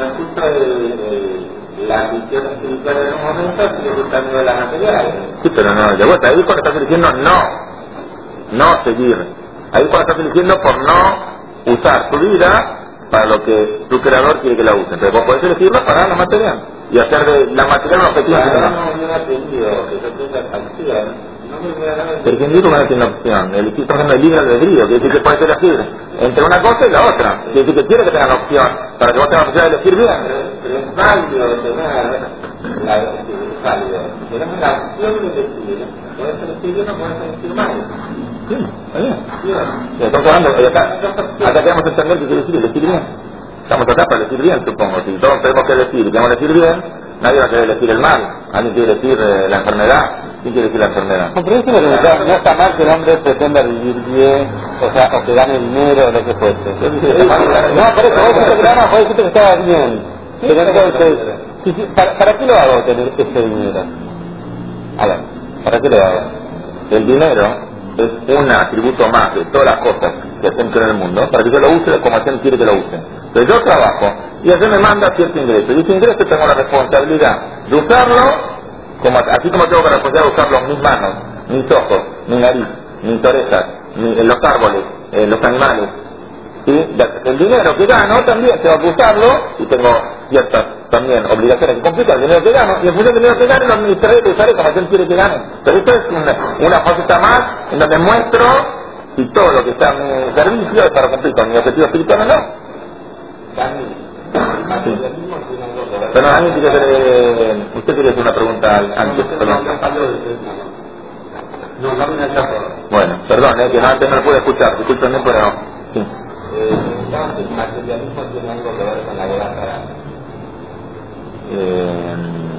La ambición espiritual en un momento sigue gustando de la material. Sí, pero no, de vuelta, ahí cuando estás eligiendo no, no seguir. Ahí cuando estás eligiendo por no usar tu vida para lo que tu creador quiere que la use. Entonces vos podés elegirlo para la material y hacer de la material un objetivo. Claro, no hubiera aprendido que yo tenga acción. El que indica no tiene opción. Elegir, por ejemplo, el libre albedrío, quiere decir que puedes elegir entre una cosa y la otra. Quiere decir que quiere que tengas la opción para que vos tengas la posibilidad de elegir bien. Pero es válido tener la es válido. Tenemos la opción de elegir. Puedes elegir bien o puedes elegir mal. Sí, está bien. Sí, estamos hablando, y acá, acá queremos entender qué quiere decir elegir bien. Estamos acá para elegir bien, supongo. Si todos tenemos que elegir y queremos elegir bien, nadie va a querer elegir el mal. Alguien quiere elegir eh, la enfermedad. ¿Quién quiere decir la enfermedad? No, pero eso es lo que no está mal que el hombre pretenda vivir bien, o sea, o que gane dinero, o lo que fuese. No, por eso, vos dijiste que gana, vos dijiste que estaba bien. Pero entonces, ¿para, ¿para qué lo hago tener ese dinero? A ver, ¿para qué lo hago? El dinero es un atributo más de todas las cosas que hacen en el mundo, para que yo lo use como Hashem quiere que lo use. Entonces yo trabajo y Hashem me manda cierto ingreso. Y ese ingreso tengo la responsabilidad de usarlo, como, así como tengo la responsabilidad de usarlo mis manos, mis ojos, mi nariz, mis orejas, mi, los árboles, eh, los animales. ¿Sí? El dinero que gano también tengo que usarlo y tengo ciertas también obligaciones que cumplir con el dinero que gano, y en función del dinero que gane lo administraré y lo usaré como Hashem quiere que gane. Pero esto es una, una faceta más en donde muestro si todo lo que está en mi servicio es para cumplir con mi objetivo espiritual o no. Sí. Pero alguien quiere hacer, eh, usted quiere hacer una pregunta antes, perdón. Bueno, perdón, eh, que no, antes no lo pude escuchar, discúlpenme, pero sí. El materialismo tiene algo que ver con la guerra. Eh,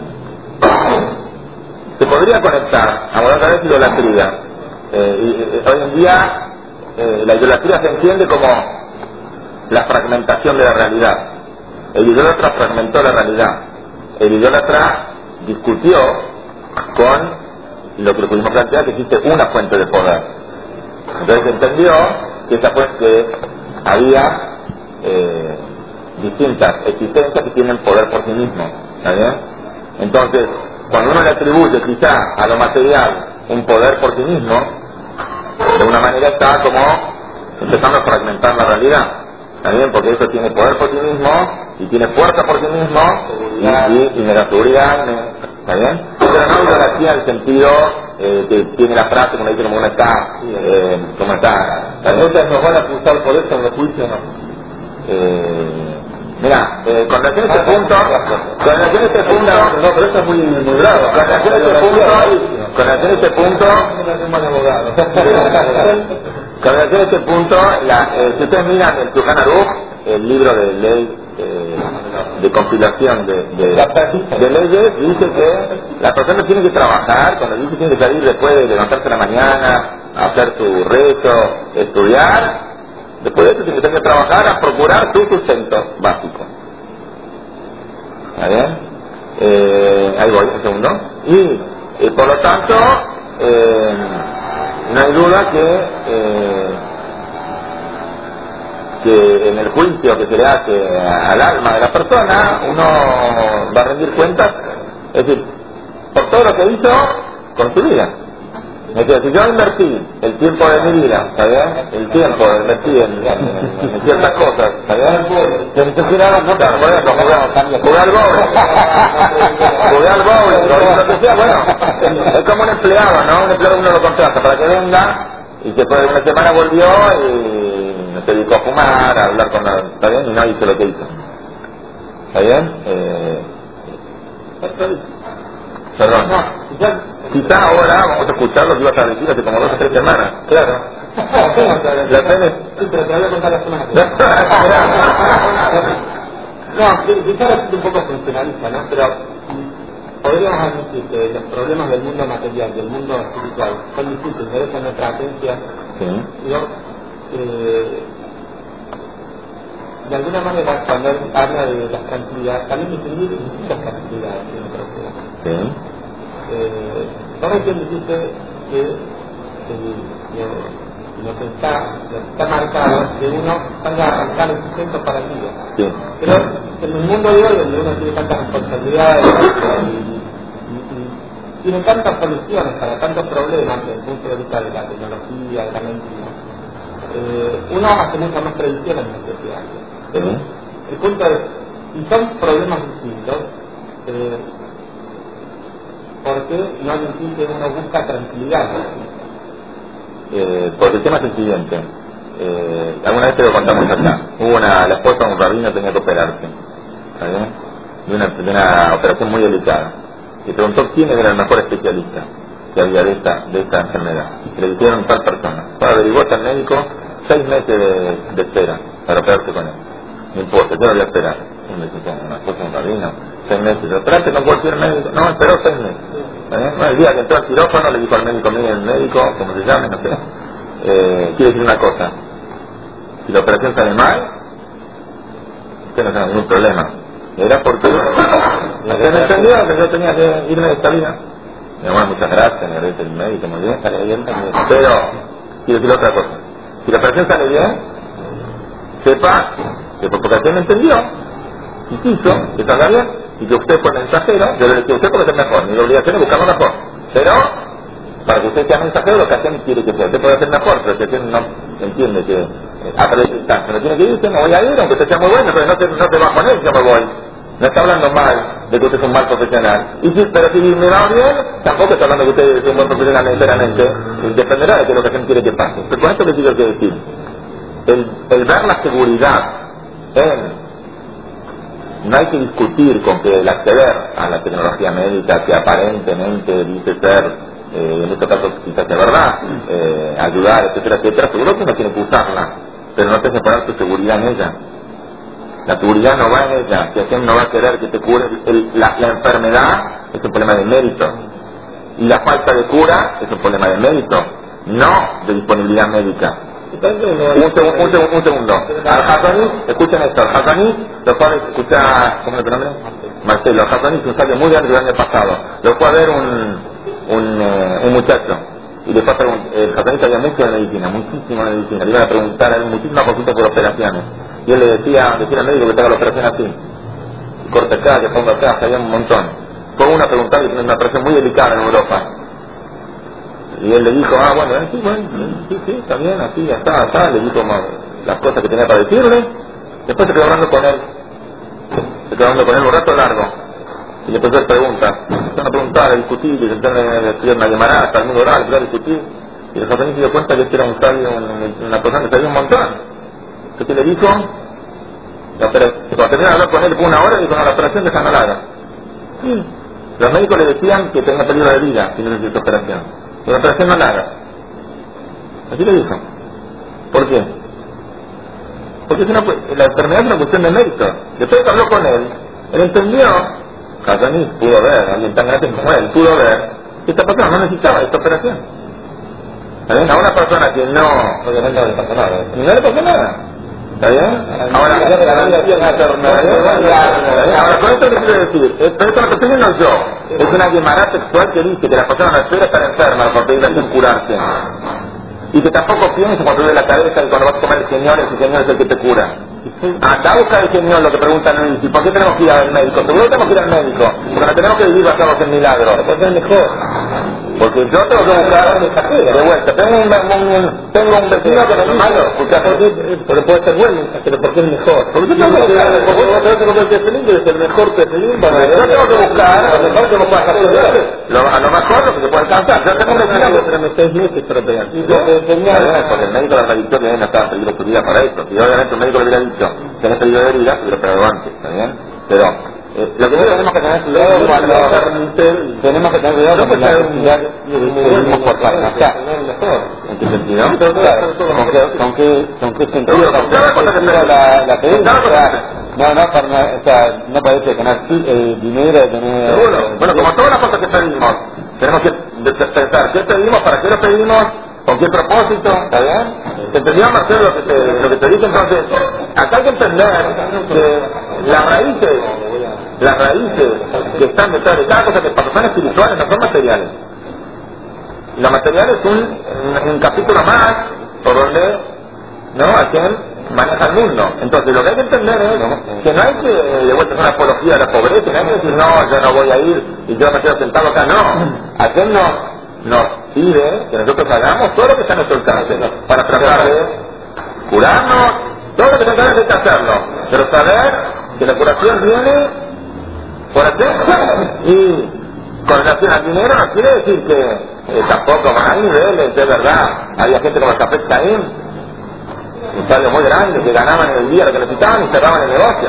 se podría conectar a modo de idolatría. Eh, y, eh, hoy en día eh, la idolatría se entiende como la fragmentación de la realidad. El idólatra fragmentó la realidad. El idólatra discutió con lo que pudimos plantear, que existe una fuente de poder. Entonces entendió que esa fuente que había eh, distintas existencias que tienen poder por sí mismos. ¿Está bien? Entonces, cuando uno le atribuye quizá a lo material un poder por sí mismo, de una manera está como empezando a fragmentar la realidad. ¿Está bien? Porque eso tiene poder por sí mismo y tiene fuerza por sí mismo y, y, y me da seguridad. ¿Está bien? Pero no idolatría en el sentido eh, que tiene la frase como dice como uno está, eh, como está. Entonces nos van a acusar por eso en los juicios, ¿no? Eh, mira, eh, con relación a este punto, con relación a este punto, no, pero eso es muy, muy grave. Con relación a este punto, con relación a este punto, con relación a este punto, la, eh, si ustedes miran el Shulchan Aruch, el libro de ley, eh, de compilación de, de, de leyes dice que la persona tiene que trabajar, cuando dice tiene que salir después de levantarse a la mañana, hacer su rezo, estudiar, después de eso tiene que salir a trabajar a procurar su sustento básico. ¿Está bien? Eh, ahí voy, un segundo. Y eh, por lo tanto, eh, no hay duda que eh, que en el juicio que se le hace al alma de la persona, uno va a rendir cuentas, es decir, por todo lo que hizo con su vida. Es decir, si yo invertí el tiempo de mi vida, ¿está bien? El tiempo que invertí en, en, en ciertas cosas, ¿está bien? Que ni siquiera no, claro, por ejemplo, jugar, jugar bowling, jugar bowling, lo, lo que sea, bueno, es como un empleado, ¿no? Un empleado uno lo contrata para que venga y que después de una semana volvió y se dedicó a fumar, a hablar con la... ¿Está bien? Y no hizo lo que hizo. ¿Está bien? Eh... Perdón. Quizá ahora vamos a escuchar lo que ibas a decir hace como dos o tres semanas. Claro. ¿La tenés? Sí, pero te voy a contar la semana que viene. No, quizá es un poco funcionalista, ¿no? Pero podríamos admitir que los problemas del mundo material y del mundo espiritual son distintos, merecen nuestra atención. Sí. Yo, eh, de alguna manera, cuando él habla de las tranquilidades, también distinguir distintas tranquilidades en nuestra vida. Sí. Eh, por ejemplo, dice que el, lo, lo que está, lo que está marcado que uno salga a arrancar el sustento para el día. Sí. Pero en el mundo de hoy, donde uno tiene tantas responsabilidades y, y, y tiene tantas soluciones para tantos problemas desde el punto de vista de la tecnología, de la medicina, eh, uno hace muchas más predicciones en la sociedad. Sí. El punto es, si son problemas distintos, eh, ¿por qué no decir que uno busca tranquilidad? Eh, porque el tema es el siguiente. Eh, alguna vez te lo contamos acá. Hubo una, la esposa de un rabino tenía que operarse. ¿Está bien? De una, de una operación muy delicada. Y preguntó quién era el mejor especialista que había de esta, de esta enfermedad. Y le dijeron tal persona. Ahora averiguó hasta el médico seis meses de, de espera para operarse con él. No importa, yo lo voy a esperar. Y me dice, una esposa de un rabino, seis meses. Operaste con cualquier médico. No, esperó seis meses. ¿Eh? No, el día que entró al quirófano le dijo al médico, mire, el médico, como se llame, no sé, eh, quiere decir una cosa, si la operación sale mal, usted no tiene ningún problema. Era porque usted me entendió que yo tenía que irme de esta vida. Mi amor, muchas gracias, me agradece el médico, muy bien, sale bien también. Pero, quiero decir otra cosa, si la operación sale bien, sepa que por porque usted me entendió y quiso que salga bien, y que usted fue mensajero, yo le decía a usted porque es mejor, mi obligación es buscar lo mejor, pero para que usted sea mensajero lo que hacen quiere que sea, usted puede hacer mejor, pero si usted no entiende que eh, a través de distancia no tiene que irse, no voy a ir, aunque usted sea muy bueno, pero no te, no te va a poner, yo me voy, no está hablando mal de que usted es un mal profesional, y si, pero si me va bien, tampoco está hablando de que usted es un buen profesional necesariamente, dependerá de que lo que hacen quiere que pase. Pero con esto que quiero decir, el, el ver la seguridad en... No hay que discutir con que el acceder a la tecnología médica, que aparentemente dice ser, eh, en este caso quizás de verdad, eh, ayudar, etcétera, etcétera, seguro que uno tiene que usarla, pero no te hace poner tu seguridad en ella. La seguridad no va en ella, si alguien no va a querer que te cure, el, la, la enfermedad es un problema de mérito, y la falta de cura es un problema de mérito, no de disponibilidad médica. Un segundo, un segundo, un segundo. Al Hassani, escuchen esto, al Hassani, lo cual escucha, ¿cómo es tu nombre? Marcelo. Al Hassani es un sabio muy grande del año pasado. Lo fue a ver un, un, eh, un muchacho, y le pasaron, el Hassani sabía mucho de medicina, muchísimo de medicina, le iban a preguntar a él muchísimas consultas por operaciones, y él le decía, decía al médico que te haga la operación así, corte acá, que ponga acá, sabía un montón. Fue una a preguntar y tiene una operación muy delicada en Europa. Y él le dijo, ah, bueno, eh, sí, bueno, sí, sí, está bien, así, ya está, está, le dijo como, las cosas que tenía para decirle, después se quedó hablando con él, se quedó hablando con él un rato largo, y le empezó a hacer preguntas, empezaron a preguntar, a discutir, y empezaron a estudiar una llamarada, al mundo oral, a discutir, y el japonés se dio cuenta que este era un sabio, una persona que sabía un montón. Entonces le dijo, la operación, cuando terminó de hablar con él, fue una hora, y dijo, no, la operación de no la haga. Sí. Los médicos le decían que tenía peligro de vida si no necesita operación. La operación no la haga. Así le dijo. ¿Por qué? Porque es una, la enfermedad es una cuestión de mérito. Después que habló con él, él entendió, Casaní pudo ver, alguien tan grande como él, pudo ver, que esta persona no necesitaba esta operación. ¿Está a una persona que no, obviamente no le pasó nada, ni no le pasó nada. ¿Está bien? Ahora, ahora, con esto que quiero decir, esto lo que estoy diciendo yo, es una guimará textual que dice que la persona no espera estar enferma por pedirle sin curarse. Y que tampoco pienses cuando te duele la cabeza y cuando vas a comer el Señor, ese Señor es el que te cura. Acá busca el Señor lo que preguntan hoy, ¿y por qué tenemos que ir al médico? Seguro tenemos que ir al médico, porque no tenemos que vivir basados en milagros. Porque es mejor. Porque yo tengo que buscar de vuelta. Tengo un, un, tengo un vecino que no es malo, porque pero puede ser bueno, pero porque es mejor. Porque yo tengo que buscar, porque vos tenés que comer el pecelín, es el mejor pecelín para yo tengo que buscar, a lo mejor que no pueda hacer lo, a lo mejor lo que se puede alcanzar. Yo tengo un vecino que tiene seis meses para pegar. Porque el médico le dicho que no estaba en peligro su vida para esto. Y obviamente el médico le hubiera dicho que no es peligro de vida, se hubiera pegado antes, ¿está bien? Pero Eh, lo que tenemos que tener cuidado cuando tenemos que tener cuidado con la necesidad que vivimos por farmacia. ¿En qué sentido? ¿Con qué, con qué, con qué sentido? ¿Con qué sentido la, la pedimos? No, no, o sea, no parece tener eh, dinero, tener... Seguro. Bueno, como todas las cosas que pedimos, tenemos que pensar qué pedimos, para qué lo pedimos, con qué propósito, ¿está bien? ¿Te entendió, Marcelo, lo que te, lo que te dije? Entonces, acá hay que entender que las raíces las raíces que están detrás de cada cosa que pasa son espirituales, no son materiales. Lo material es un, un, un capítulo más por donde, ¿no?, a quien maneja el mundo. Entonces lo que hay que entender es que no hay que de vuelta hacer una apología de la pobreza, no hay que decir, no, yo no voy a ir y yo me quedo sentado acá, no. A quien nos, nos pide que nosotros hagamos todo lo que está a nuestro alcance para tratar de curarnos, todo lo que tengamos que hacerlo, pero saber que la curación viene por hacer, y con relación al dinero no quiere decir que eh, tampoco hay niveles, de verdad. Había gente como el Café Caín, un salario muy grande, que ganaban en el día lo que necesitaban y cerraban el negocio.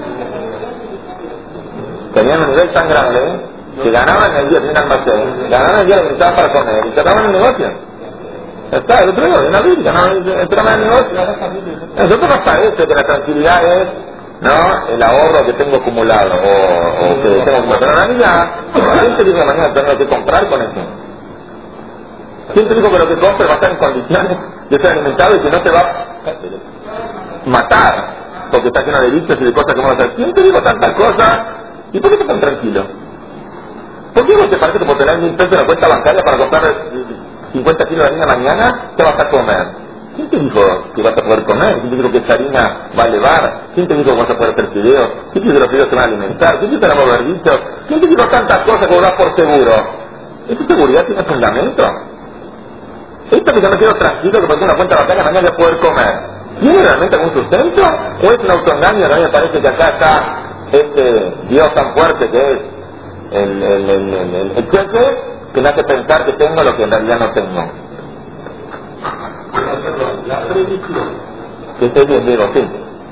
Tenían un nivel tan grande ¿eh? que ganaban en el día, tenían almacén, ganaban el día lo que necesitaban para comer y cerraban el negocio. Está, el otro día, de una Biblia, no entraban en el negocio. A nosotros nos parece que la tranquilidad es, ¿no?, el ahorro que tengo acumulado o, o que tengo acumulado. Pero en realidad, ¿quién te dijo que mañana tengo que comprar con eso? ¿Quién te dijo que lo que compres va a estar en condiciones de ser alimentado y que no te va a matar porque está lleno de bichos y de cosas que vamos a hacer? ¿Quién te dijo tantas cosas? ¿Y por qué estás tan tranquilo? ¿Por qué vos te parece que por tener mil pesos en la cuenta bancaria para comprar cincuenta kilos de harina mañana te vas a comer? ¿Quién te dijo que vas a poder comer? ¿Quién te dijo que esa harina va a elevar? ¿Quién te dijo que vas a poder hacer fideos? ¿Quién te dijo que los fideos te van a alimentar? ¿Quién te dijo que van a mover bichos? ¿Quién te dijo tantas cosas que vas por seguro? ¿Esa seguridad tiene fundamento? ¿Esto que yo me quedo tranquilo que por una cuenta bancaria mañana voy a poder comer, tiene realmente algún sustento? ¿O es un autoengaño? A mí me parece que acá está este Dios tan fuerte que es el, el, el, el, el, el cheque que me hace pensar que tengo lo que en realidad no tengo. La predicción. Que esté bien, Diego, sí.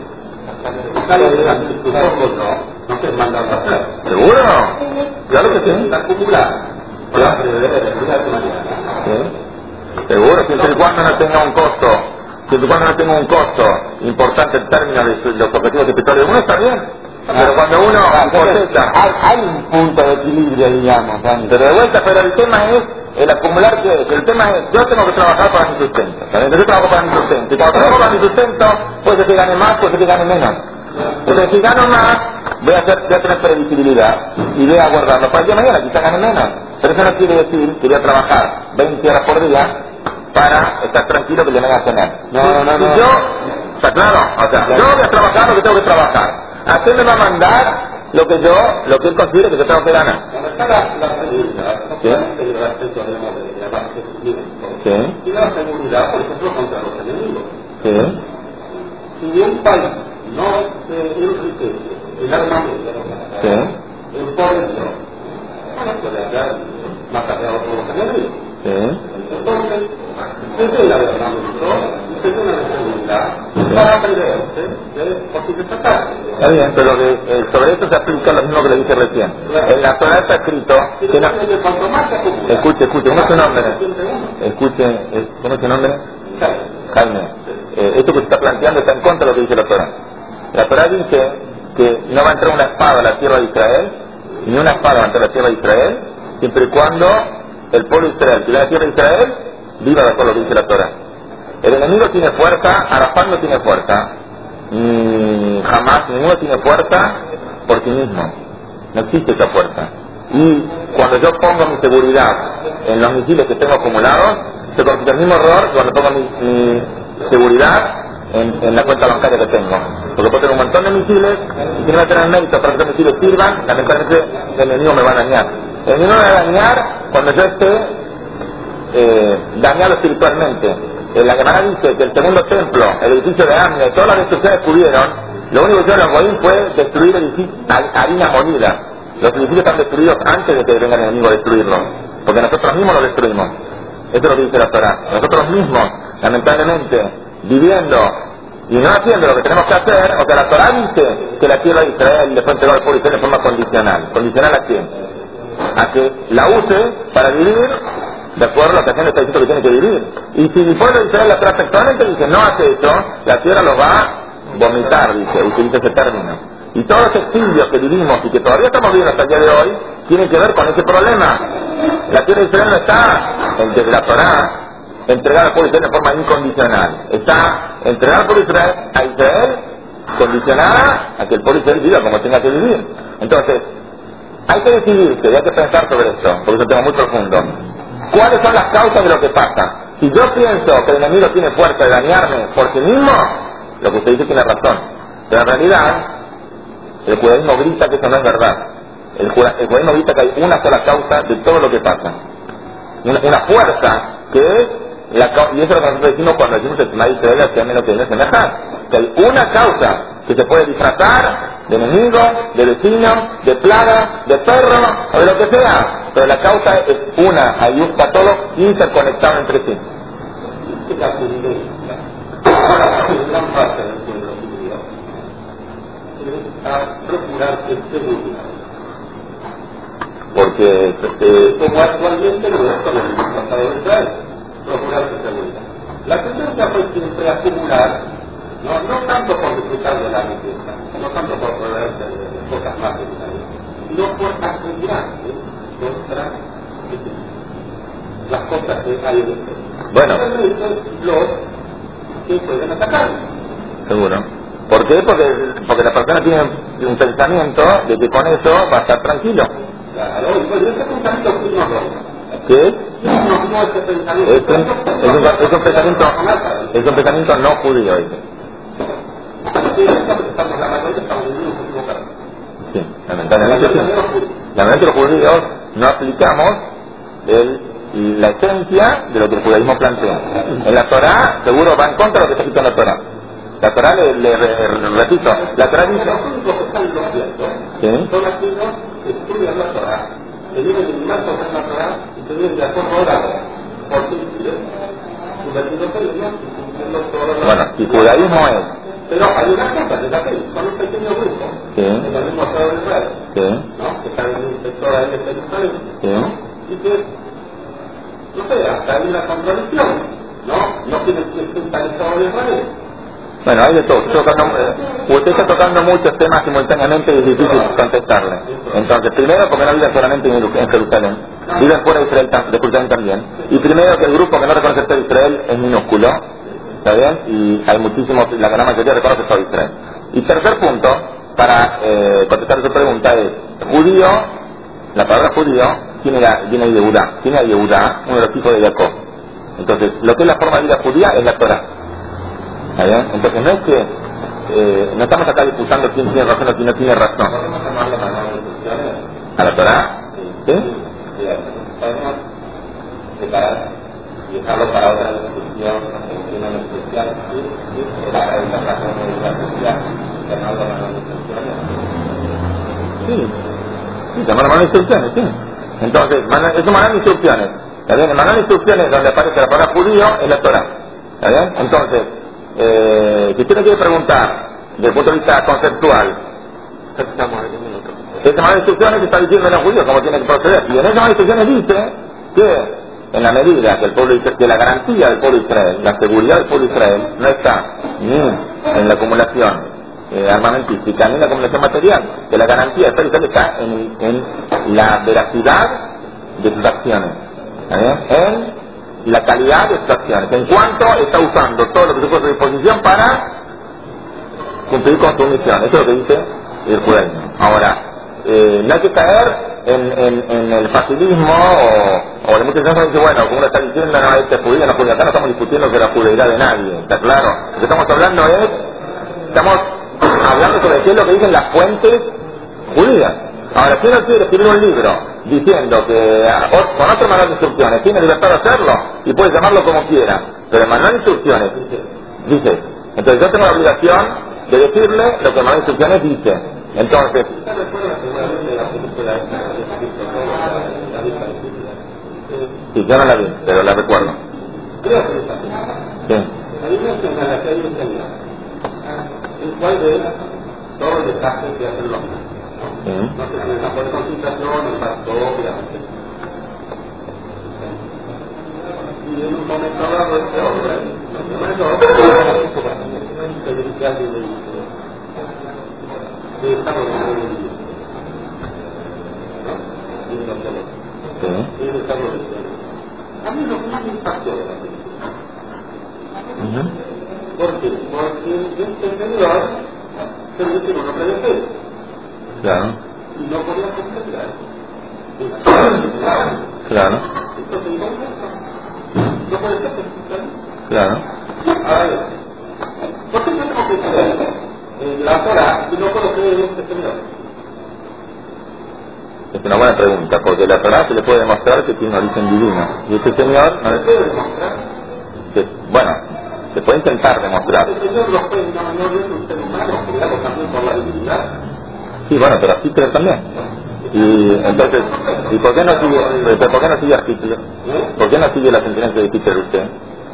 No te mandan a hacer. ¿Seguro? Claro que sí. Está acumulada. Seguro, siempre y cuando no tenga un costo, siempre y cuando no tenga un costo importante en términos de los objetivos espirituales de uno, está bien. Pero cuando uno cosecha, hay, hay un punto de equilibrio, digamos, ¿sabes? Pero de vuelta, pero el tema es el acumular que es, el tema es, yo tengo que trabajar para mi sustento, ¿sabes? Yo trabajo para mi sustento, y cuando trabajo para mi sustento, puede ser que gane más, puede ser que gane menos. Entonces si gano más, voy a, hacer, voy a tener previsibilidad, y voy a guardarlo para el día de mañana, quizá gane menos. Pero eso no quiere decir que voy a trabajar veinte horas por día para estar tranquilo que le van a tener. No, no, no. no. Yo, está claro, o sea, yo voy a trabajar lo que tengo que trabajar. ¿A qué me va a mandar lo que yo, lo que él considere que yo tengo que ganar? ¿Sí? ¿Sí? Y la seguridad, por ejemplo, contra los enemigos. ¿Sí? Si un país no se enriquece el armamento, ¿sí?, el poder no puede hacer más cargado por los enemigos. ¿Sí? Entonces, esa es la de armamento, esa es una seguridad para preverse de posibles ataques. Está bien, pero de, eh, sobre esto se aplica lo mismo que le dije recién. En la Torah está escrito que no... Escuche, escuche, ¿cómo es su nombre? Escuche, ¿cómo es su nombre? Jaime. eh, esto que se está planteando está en contra de lo que dice la Torah. La Torah dice que no va a entrar una espada a la tierra de Israel, ni una espada va a entrar a la tierra de Israel, siempre y cuando el pueblo de Israel, que vive en la tierra de Israel, viva de acuerdo a lo que dice la Torah. El enemigo tiene fuerza, Arafat no tiene fuerza, ni jamás ninguno tiene fuerza por sí mismo. No existe esa fuerza. Y cuando yo pongo mi seguridad en los misiles que tengo acumulados, se comete el mismo error cuando pongo mi, mi seguridad en, en la cuenta bancaria que tengo. Porque puedo tener un montón de misiles y si no voy a tener mérito para que esos misiles sirvan, lamentablemente el enemigo me va a dañar. El enemigo me va a dañar cuando yo esté eh, dañado espiritualmente. La Gemara dice que el segundo templo, el edificio de Amne, todas las destrucciones que hubieron, lo único que hicieron los Goín fue destruir edificios, harina molida. Los edificios están destruidos antes de que venga el enemigo a destruirlos, porque nosotros mismos los destruimos. Eso es lo que dice la Torah. Nosotros mismos, lamentablemente, viviendo y no haciendo lo que tenemos que hacer, o sea, la Torah dice que la tierra de Israel le fue entregada al pueblo de Israel de forma condicional. ¿Condicional a quién? A que la use para vivir de acuerdo a lo que hacen está diciendo que tiene que vivir. Y si el pueblo de Israel la trata actualmente, dice, no hace eso, la tierra lo va a vomitar, dice, utiliza ese término. Y todos los exilios que vivimos y que todavía estamos viviendo hasta el día de hoy, tienen que ver con ese problema. La tierra de Israel no está, desde la Torah, entregada al pueblo de Israel de forma incondicional. Está entregada al pueblo de Israel, a Israel, condicionada a que el pueblo de Israel viva como tenga que vivir. Entonces, hay que decidirse, y hay que pensar sobre esto, porque es un tema muy profundo. ¿Cuáles son las causas de lo que pasa? Si yo pienso que el enemigo tiene fuerza de dañarme por sí mismo, lo que usted dice tiene razón. Pero en realidad, el judaísmo grita que eso no es verdad. El, el judaísmo grita que hay una sola causa de todo lo que pasa. Una, una fuerza que es, la, y eso es lo que nosotros decimos cuando decimos el tema de Israel, que menos que no semejar. Que hay una causa que se puede disfrazar de enemigo, de vecino, de plaga, de perro, o de lo que sea. Pero la causa es una, ahí está todo interconectado entre sí. Porque eh, como actualmente lo es con el Tratado de Israel, procurar su seguridad. La tendencia fue siempre acumular, no, no tanto por disfrutar de la riqueza, no tanto por proveerse de cosas más necesarias, sino por asegurarse contra las cosas que hay en bueno, los que pueden atacar. Seguro. ¿Por qué? Porque, porque la persona tiene un pensamiento de que con eso va a estar tranquilo. Claro, y pues ese pensamiento es no ¿qué es? No, no ese pensamiento. Es un, es un, es un pensamiento, es un pensamiento no judío. ¿sí? Sí, lamentablemente sí. Lamentablemente los judíos no aplicamos el, la esencia de lo que el judaísmo plantea. En la Torah seguro va en contra de lo que está escrito en la Torah. La Torah, le, le, le, le repito, la Torah dice... ¿Sí? Son aquellos que estudian la Torah, que viven en la Torah y que viven de acuerdo orado, por simple, subvertiéndose el Dios y cumpliendo todas las... Bueno, si judaísmo es... Pero hay una cosa que es así, son un pequeño grupo, ¿sí? En el mismo Estado de Israel, ¿sí? ¿no? Que están en un sector ahí de Jerusalén, ¿sí? y que, no sé, hasta hay una contradicción, ¿no? No tienen que estar en el Estado de Israel. Bueno, hay de todo. Tocando, eh, usted está tocando muchos temas simultáneamente y es difícil contestarle. Entonces, primero, porque no viven solamente en Jerusalén, viven fuera de Israel, de Jerusalén también. Y primero, que el grupo que no reconoce el Estado de Israel es minúsculo, ¿está bien? Y hay muchísimos, la gran mayoría reconoce el Estado de Israel. Y tercer punto, para eh, contestar su pregunta es, judío, la palabra judío tiene, la, viene de Yehudá, tiene a Yehudá, uno de los hijos de Jacob. Entonces, lo que es la forma de vida judía es la Torah. ¿Está bien? Entonces no es que eh, no estamos acá disputando quién tiene razón o quién no tiene razón. ¿A la Torah? ¿Sí? Podemos separar y dejarlo para otra discusión en una especial y para la razón de la sociedad, llamarlo a las instrucciones. Sí, sí, llamarlo a las instrucciones, sí. Entonces, eso manual de instrucciones. ¿Está bien? El manual de instrucciones donde aparece la palabra judío es la Torah. ¿Está bien? Entonces, Eh, si usted me quiere preguntar desde el punto de vista conceptual, esa manual de instrucciones está diciendo a los judíos cómo tienen que proceder, y en esa manual de instrucciones dice que en la medida que el pueblo que la garantía del pueblo de Israel, la seguridad del pueblo de Israel no está ni en la acumulación eh, armamentística ni en la acumulación material, que la garantía del pueblo de Israel está en, en la veracidad de sus acciones, ¿eh? en la calidad de sus acciones, en cuanto está usando todo lo que se puede a su disposición para cumplir con su misión. Eso es lo que dice el judaísmo. Ahora, eh, no hay que caer en, en, en el facilismo o, o de muchas veces dice, bueno, como uno está diciendo, no, este es judío, no es judío. Acá no estamos discutiendo que la judeidad de nadie, está claro. Lo que estamos hablando es, estamos hablando sobre qué es lo que dicen las fuentes judías. Ahora, si uno quiere escribir un libro diciendo que con otro manual de instrucciones tiene libertad de hacerlo y puede llamarlo como quiera, pero el manual de instrucciones dice, entonces yo tengo la obligación de decirle lo que el manual de instrucciones dice. Entonces, sí, yo no la vi, pero la recuerdo. Sí. Ahí menciona la que hay un señor, el cual ve todos los desastres que hace el hombre. Sí. No sé si en la buena concentración, el pastor, obviamente. Y en un momento dado este hombre, en un momento dado, se dirige a alguien y dice, sí, estamos en el mundo. ¿No? Y no se lo. Sí. Y le estamos diciendo. A mí lo que más me impactó de la película. Uh-huh. ¿Por qué? Porque este señor se ve que no cree fe. Claro. Y no podía comprender. Claro. Entonces, no puede ser que Claro. ahora bien, ¿por qué tenemos que creer en la Torah y no puedo creer en este señor? Es una buena pregunta, porque la Torah se le puede demostrar que tiene un origen divino. Y este señor, no ¿Se es, puede demostrar? que, bueno, se puede intentar demostrar. El señor no fue no, no es un ser humano, creado también por la divinidad. Sí, bueno, pero así creo también. Y entonces, ¿y por qué no sigue, por qué no sigue a Hitler? ¿Por qué no sigue las sentencias de Hitler usted?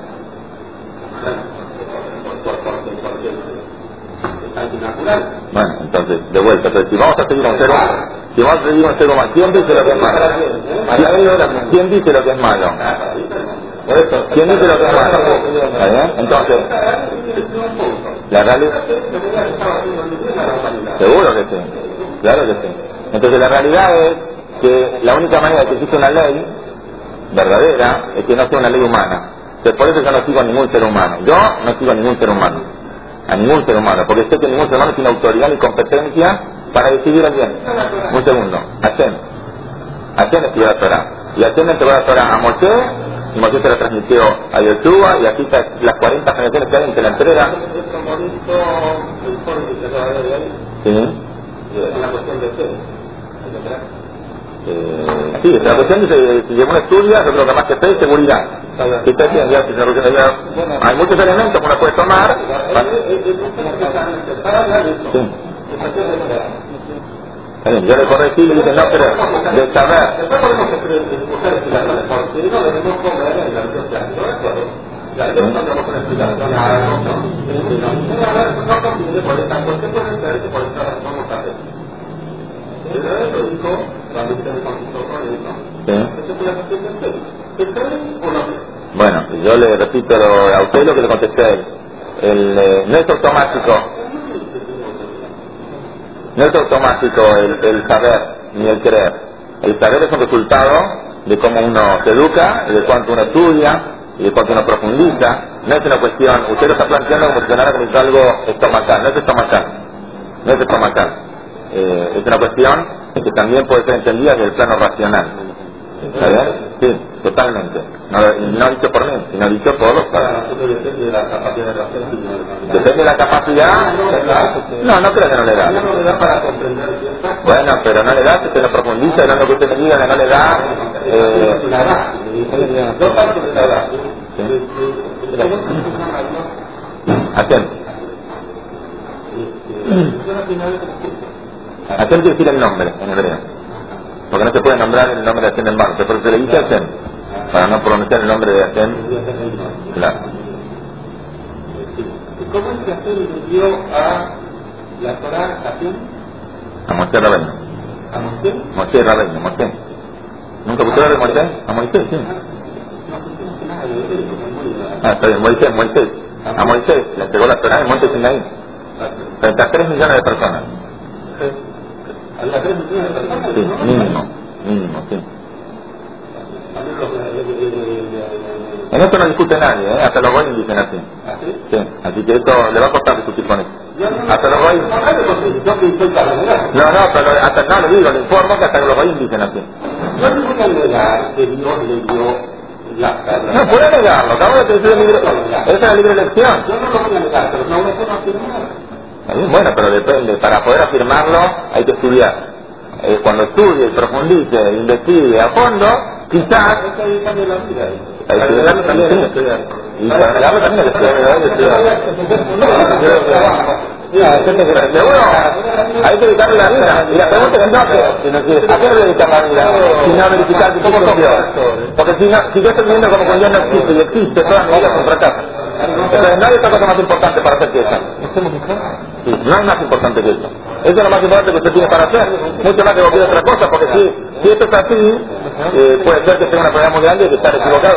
Bueno, entonces, de vuelta, pero si vamos a seguir un ser humano, si vamos a seguir un ser humano, ¿quién dice lo que es malo? ¿Quién dice lo que es malo? ¿Quién dice lo que es malo? ¿Está bien? Entonces, la realidad... Seguro que sí, claro que sí. Entonces la realidad es que la única manera de que exista una ley verdadera es que no sea una ley humana. Entonces, por eso yo no sigo a ningún ser humano. Yo no sigo a ningún ser humano. A ningún ser humano. Porque sé que ningún ser humano tiene autoridad ni competencia para decidir el bien. Un segundo. Hashem. Hashem escribió la Torah. Y Hashem entregó la Torah a Moshe. Y Moshe se la transmitió a Yoshua. Y aquí está las cuarenta generaciones que hay que la entrega. Sí. La cuestión de fe. Eh, sí, la cuestión de si lleva un estudio, yo creo que más que fe es seguridad. Si está bien, ya, si se, ya, hay muchos elementos que uno puede tomar. Sí. Está bien, yo le corregí y le dije, no, pero de saber. Sí. Bueno, yo le repito a usted lo que le contesté a él. El, eh, no es automático, no es automático el, el saber ni el creer. El saber es un resultado de cómo uno se educa, de cuánto uno estudia y de cuánto uno profundiza. No es una cuestión, usted lo está planteando como si sonara como si algo estomacal, no es estomacal, no es estomacal. Eh, es una cuestión que también puede ser entendida desde el plano racional. ¿Está bien? Sí, totalmente. No, no dicho por mí, sino dicho por los padres. Depende de la capacidad. No, no creo que no le da. Bueno, pero no le da, si usted lo profundiza, no lo que usted me diga, no le da. Eh, Atento. Hashem quiere decir el nombre en hebreo, porque no se puede nombrar el nombre de Hashem en vano, pero se le dice Hashem para no pronunciar el nombre de Hashem. Claro. ¿Cómo es que Hashem le dio a la Torah a Hashem? A Moshe Rabbeinu. ¿A Moshe? Moshe Rabbeinu, Moshe. ¿Nunca escucharon de Moshe? A Moshe, sí. Ah, está bien, Moisés, Moisés. A Moisés le entregó la Torá en Monte Sinaí. Frente a tres millones de personas. Sí, mínimo, mínimo, sí. En esto no discute nadie, ¿eh? Hasta los goyim dicen así. Sí, así que esto le va a costar discutir con esto. Hasta los goyim. No, no, pero hasta no le digo, le informo que hasta los goyim dicen así. No puede negarlo, acabo de decir libre, esa es la libre elección. Bueno, pero depende, para poder afirmarlo hay que estudiar. Eh, cuando estudie, profundice, investigue a fondo, quizás hay que negarlo también, sí. Y para negarlo también hay que estudiar. Seguro, hay que dedicarle la vida. Y la pregunta es entonces, ¿a qué dedicar la vida? Si no verificar que somos Dios. Porque si, no, si yo estoy viendo como que Dios no existe y existe, toda mi vida es un fracaso. Entonces no hay otra cosa más importante para hacer que eso. Sí, no hay más importante que eso. Eso es lo más importante que usted tiene para hacer. Mucho más que cualquier otra cosa, porque si, si esto es así, eh, puede ser que tenga una problemas muy grande y que estar equivocado.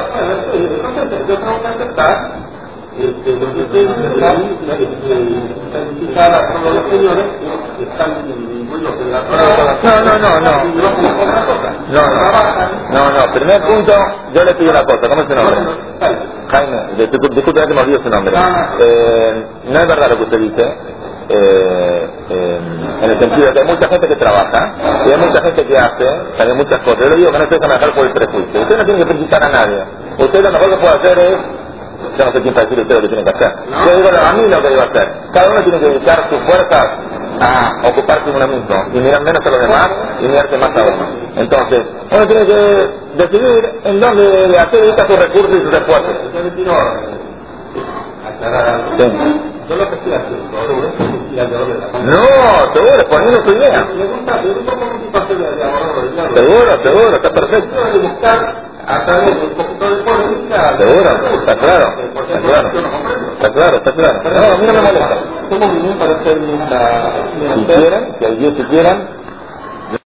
Este, lo que ustedes ahí, identificar a todos los señores que están incluidos en la no, no, no, no. No, no. No, no. Primer punto, yo le pido una cosa. ¿Cómo es su nombre? Jaime. Disculpe que me olvido su nombre. Eh, no es verdad lo que usted dice. Eh, eh, en el sentido de que hay mucha gente que trabaja y hay mucha gente que hace también muchas cosas. Yo le digo que no se dejan dejar por el prejuicio. Usted no tiene que felicitar a nadie. Usted lo mejor que puede hacer es, yo no sé quién para decir usted lo que tiene que hacer. Yo digo a mí lo que debo hacer. Cada uno tiene que dedicar sus fuerzas a ocuparse de uno mismo y mirar menos a los demás y mirarse más a uno. Entonces, uno tiene que decidir en dónde a qué dedica sus recursos y sus esfuerzos. Sí. Yo lo que estoy haciendo, no, seguro, poniendo tu idea. Seguro, seguro, está perfecto. Seguro, está claro, está claro, está claro, está claro. No, a mí no me molesta. Si quieren, si hay diez si quieran,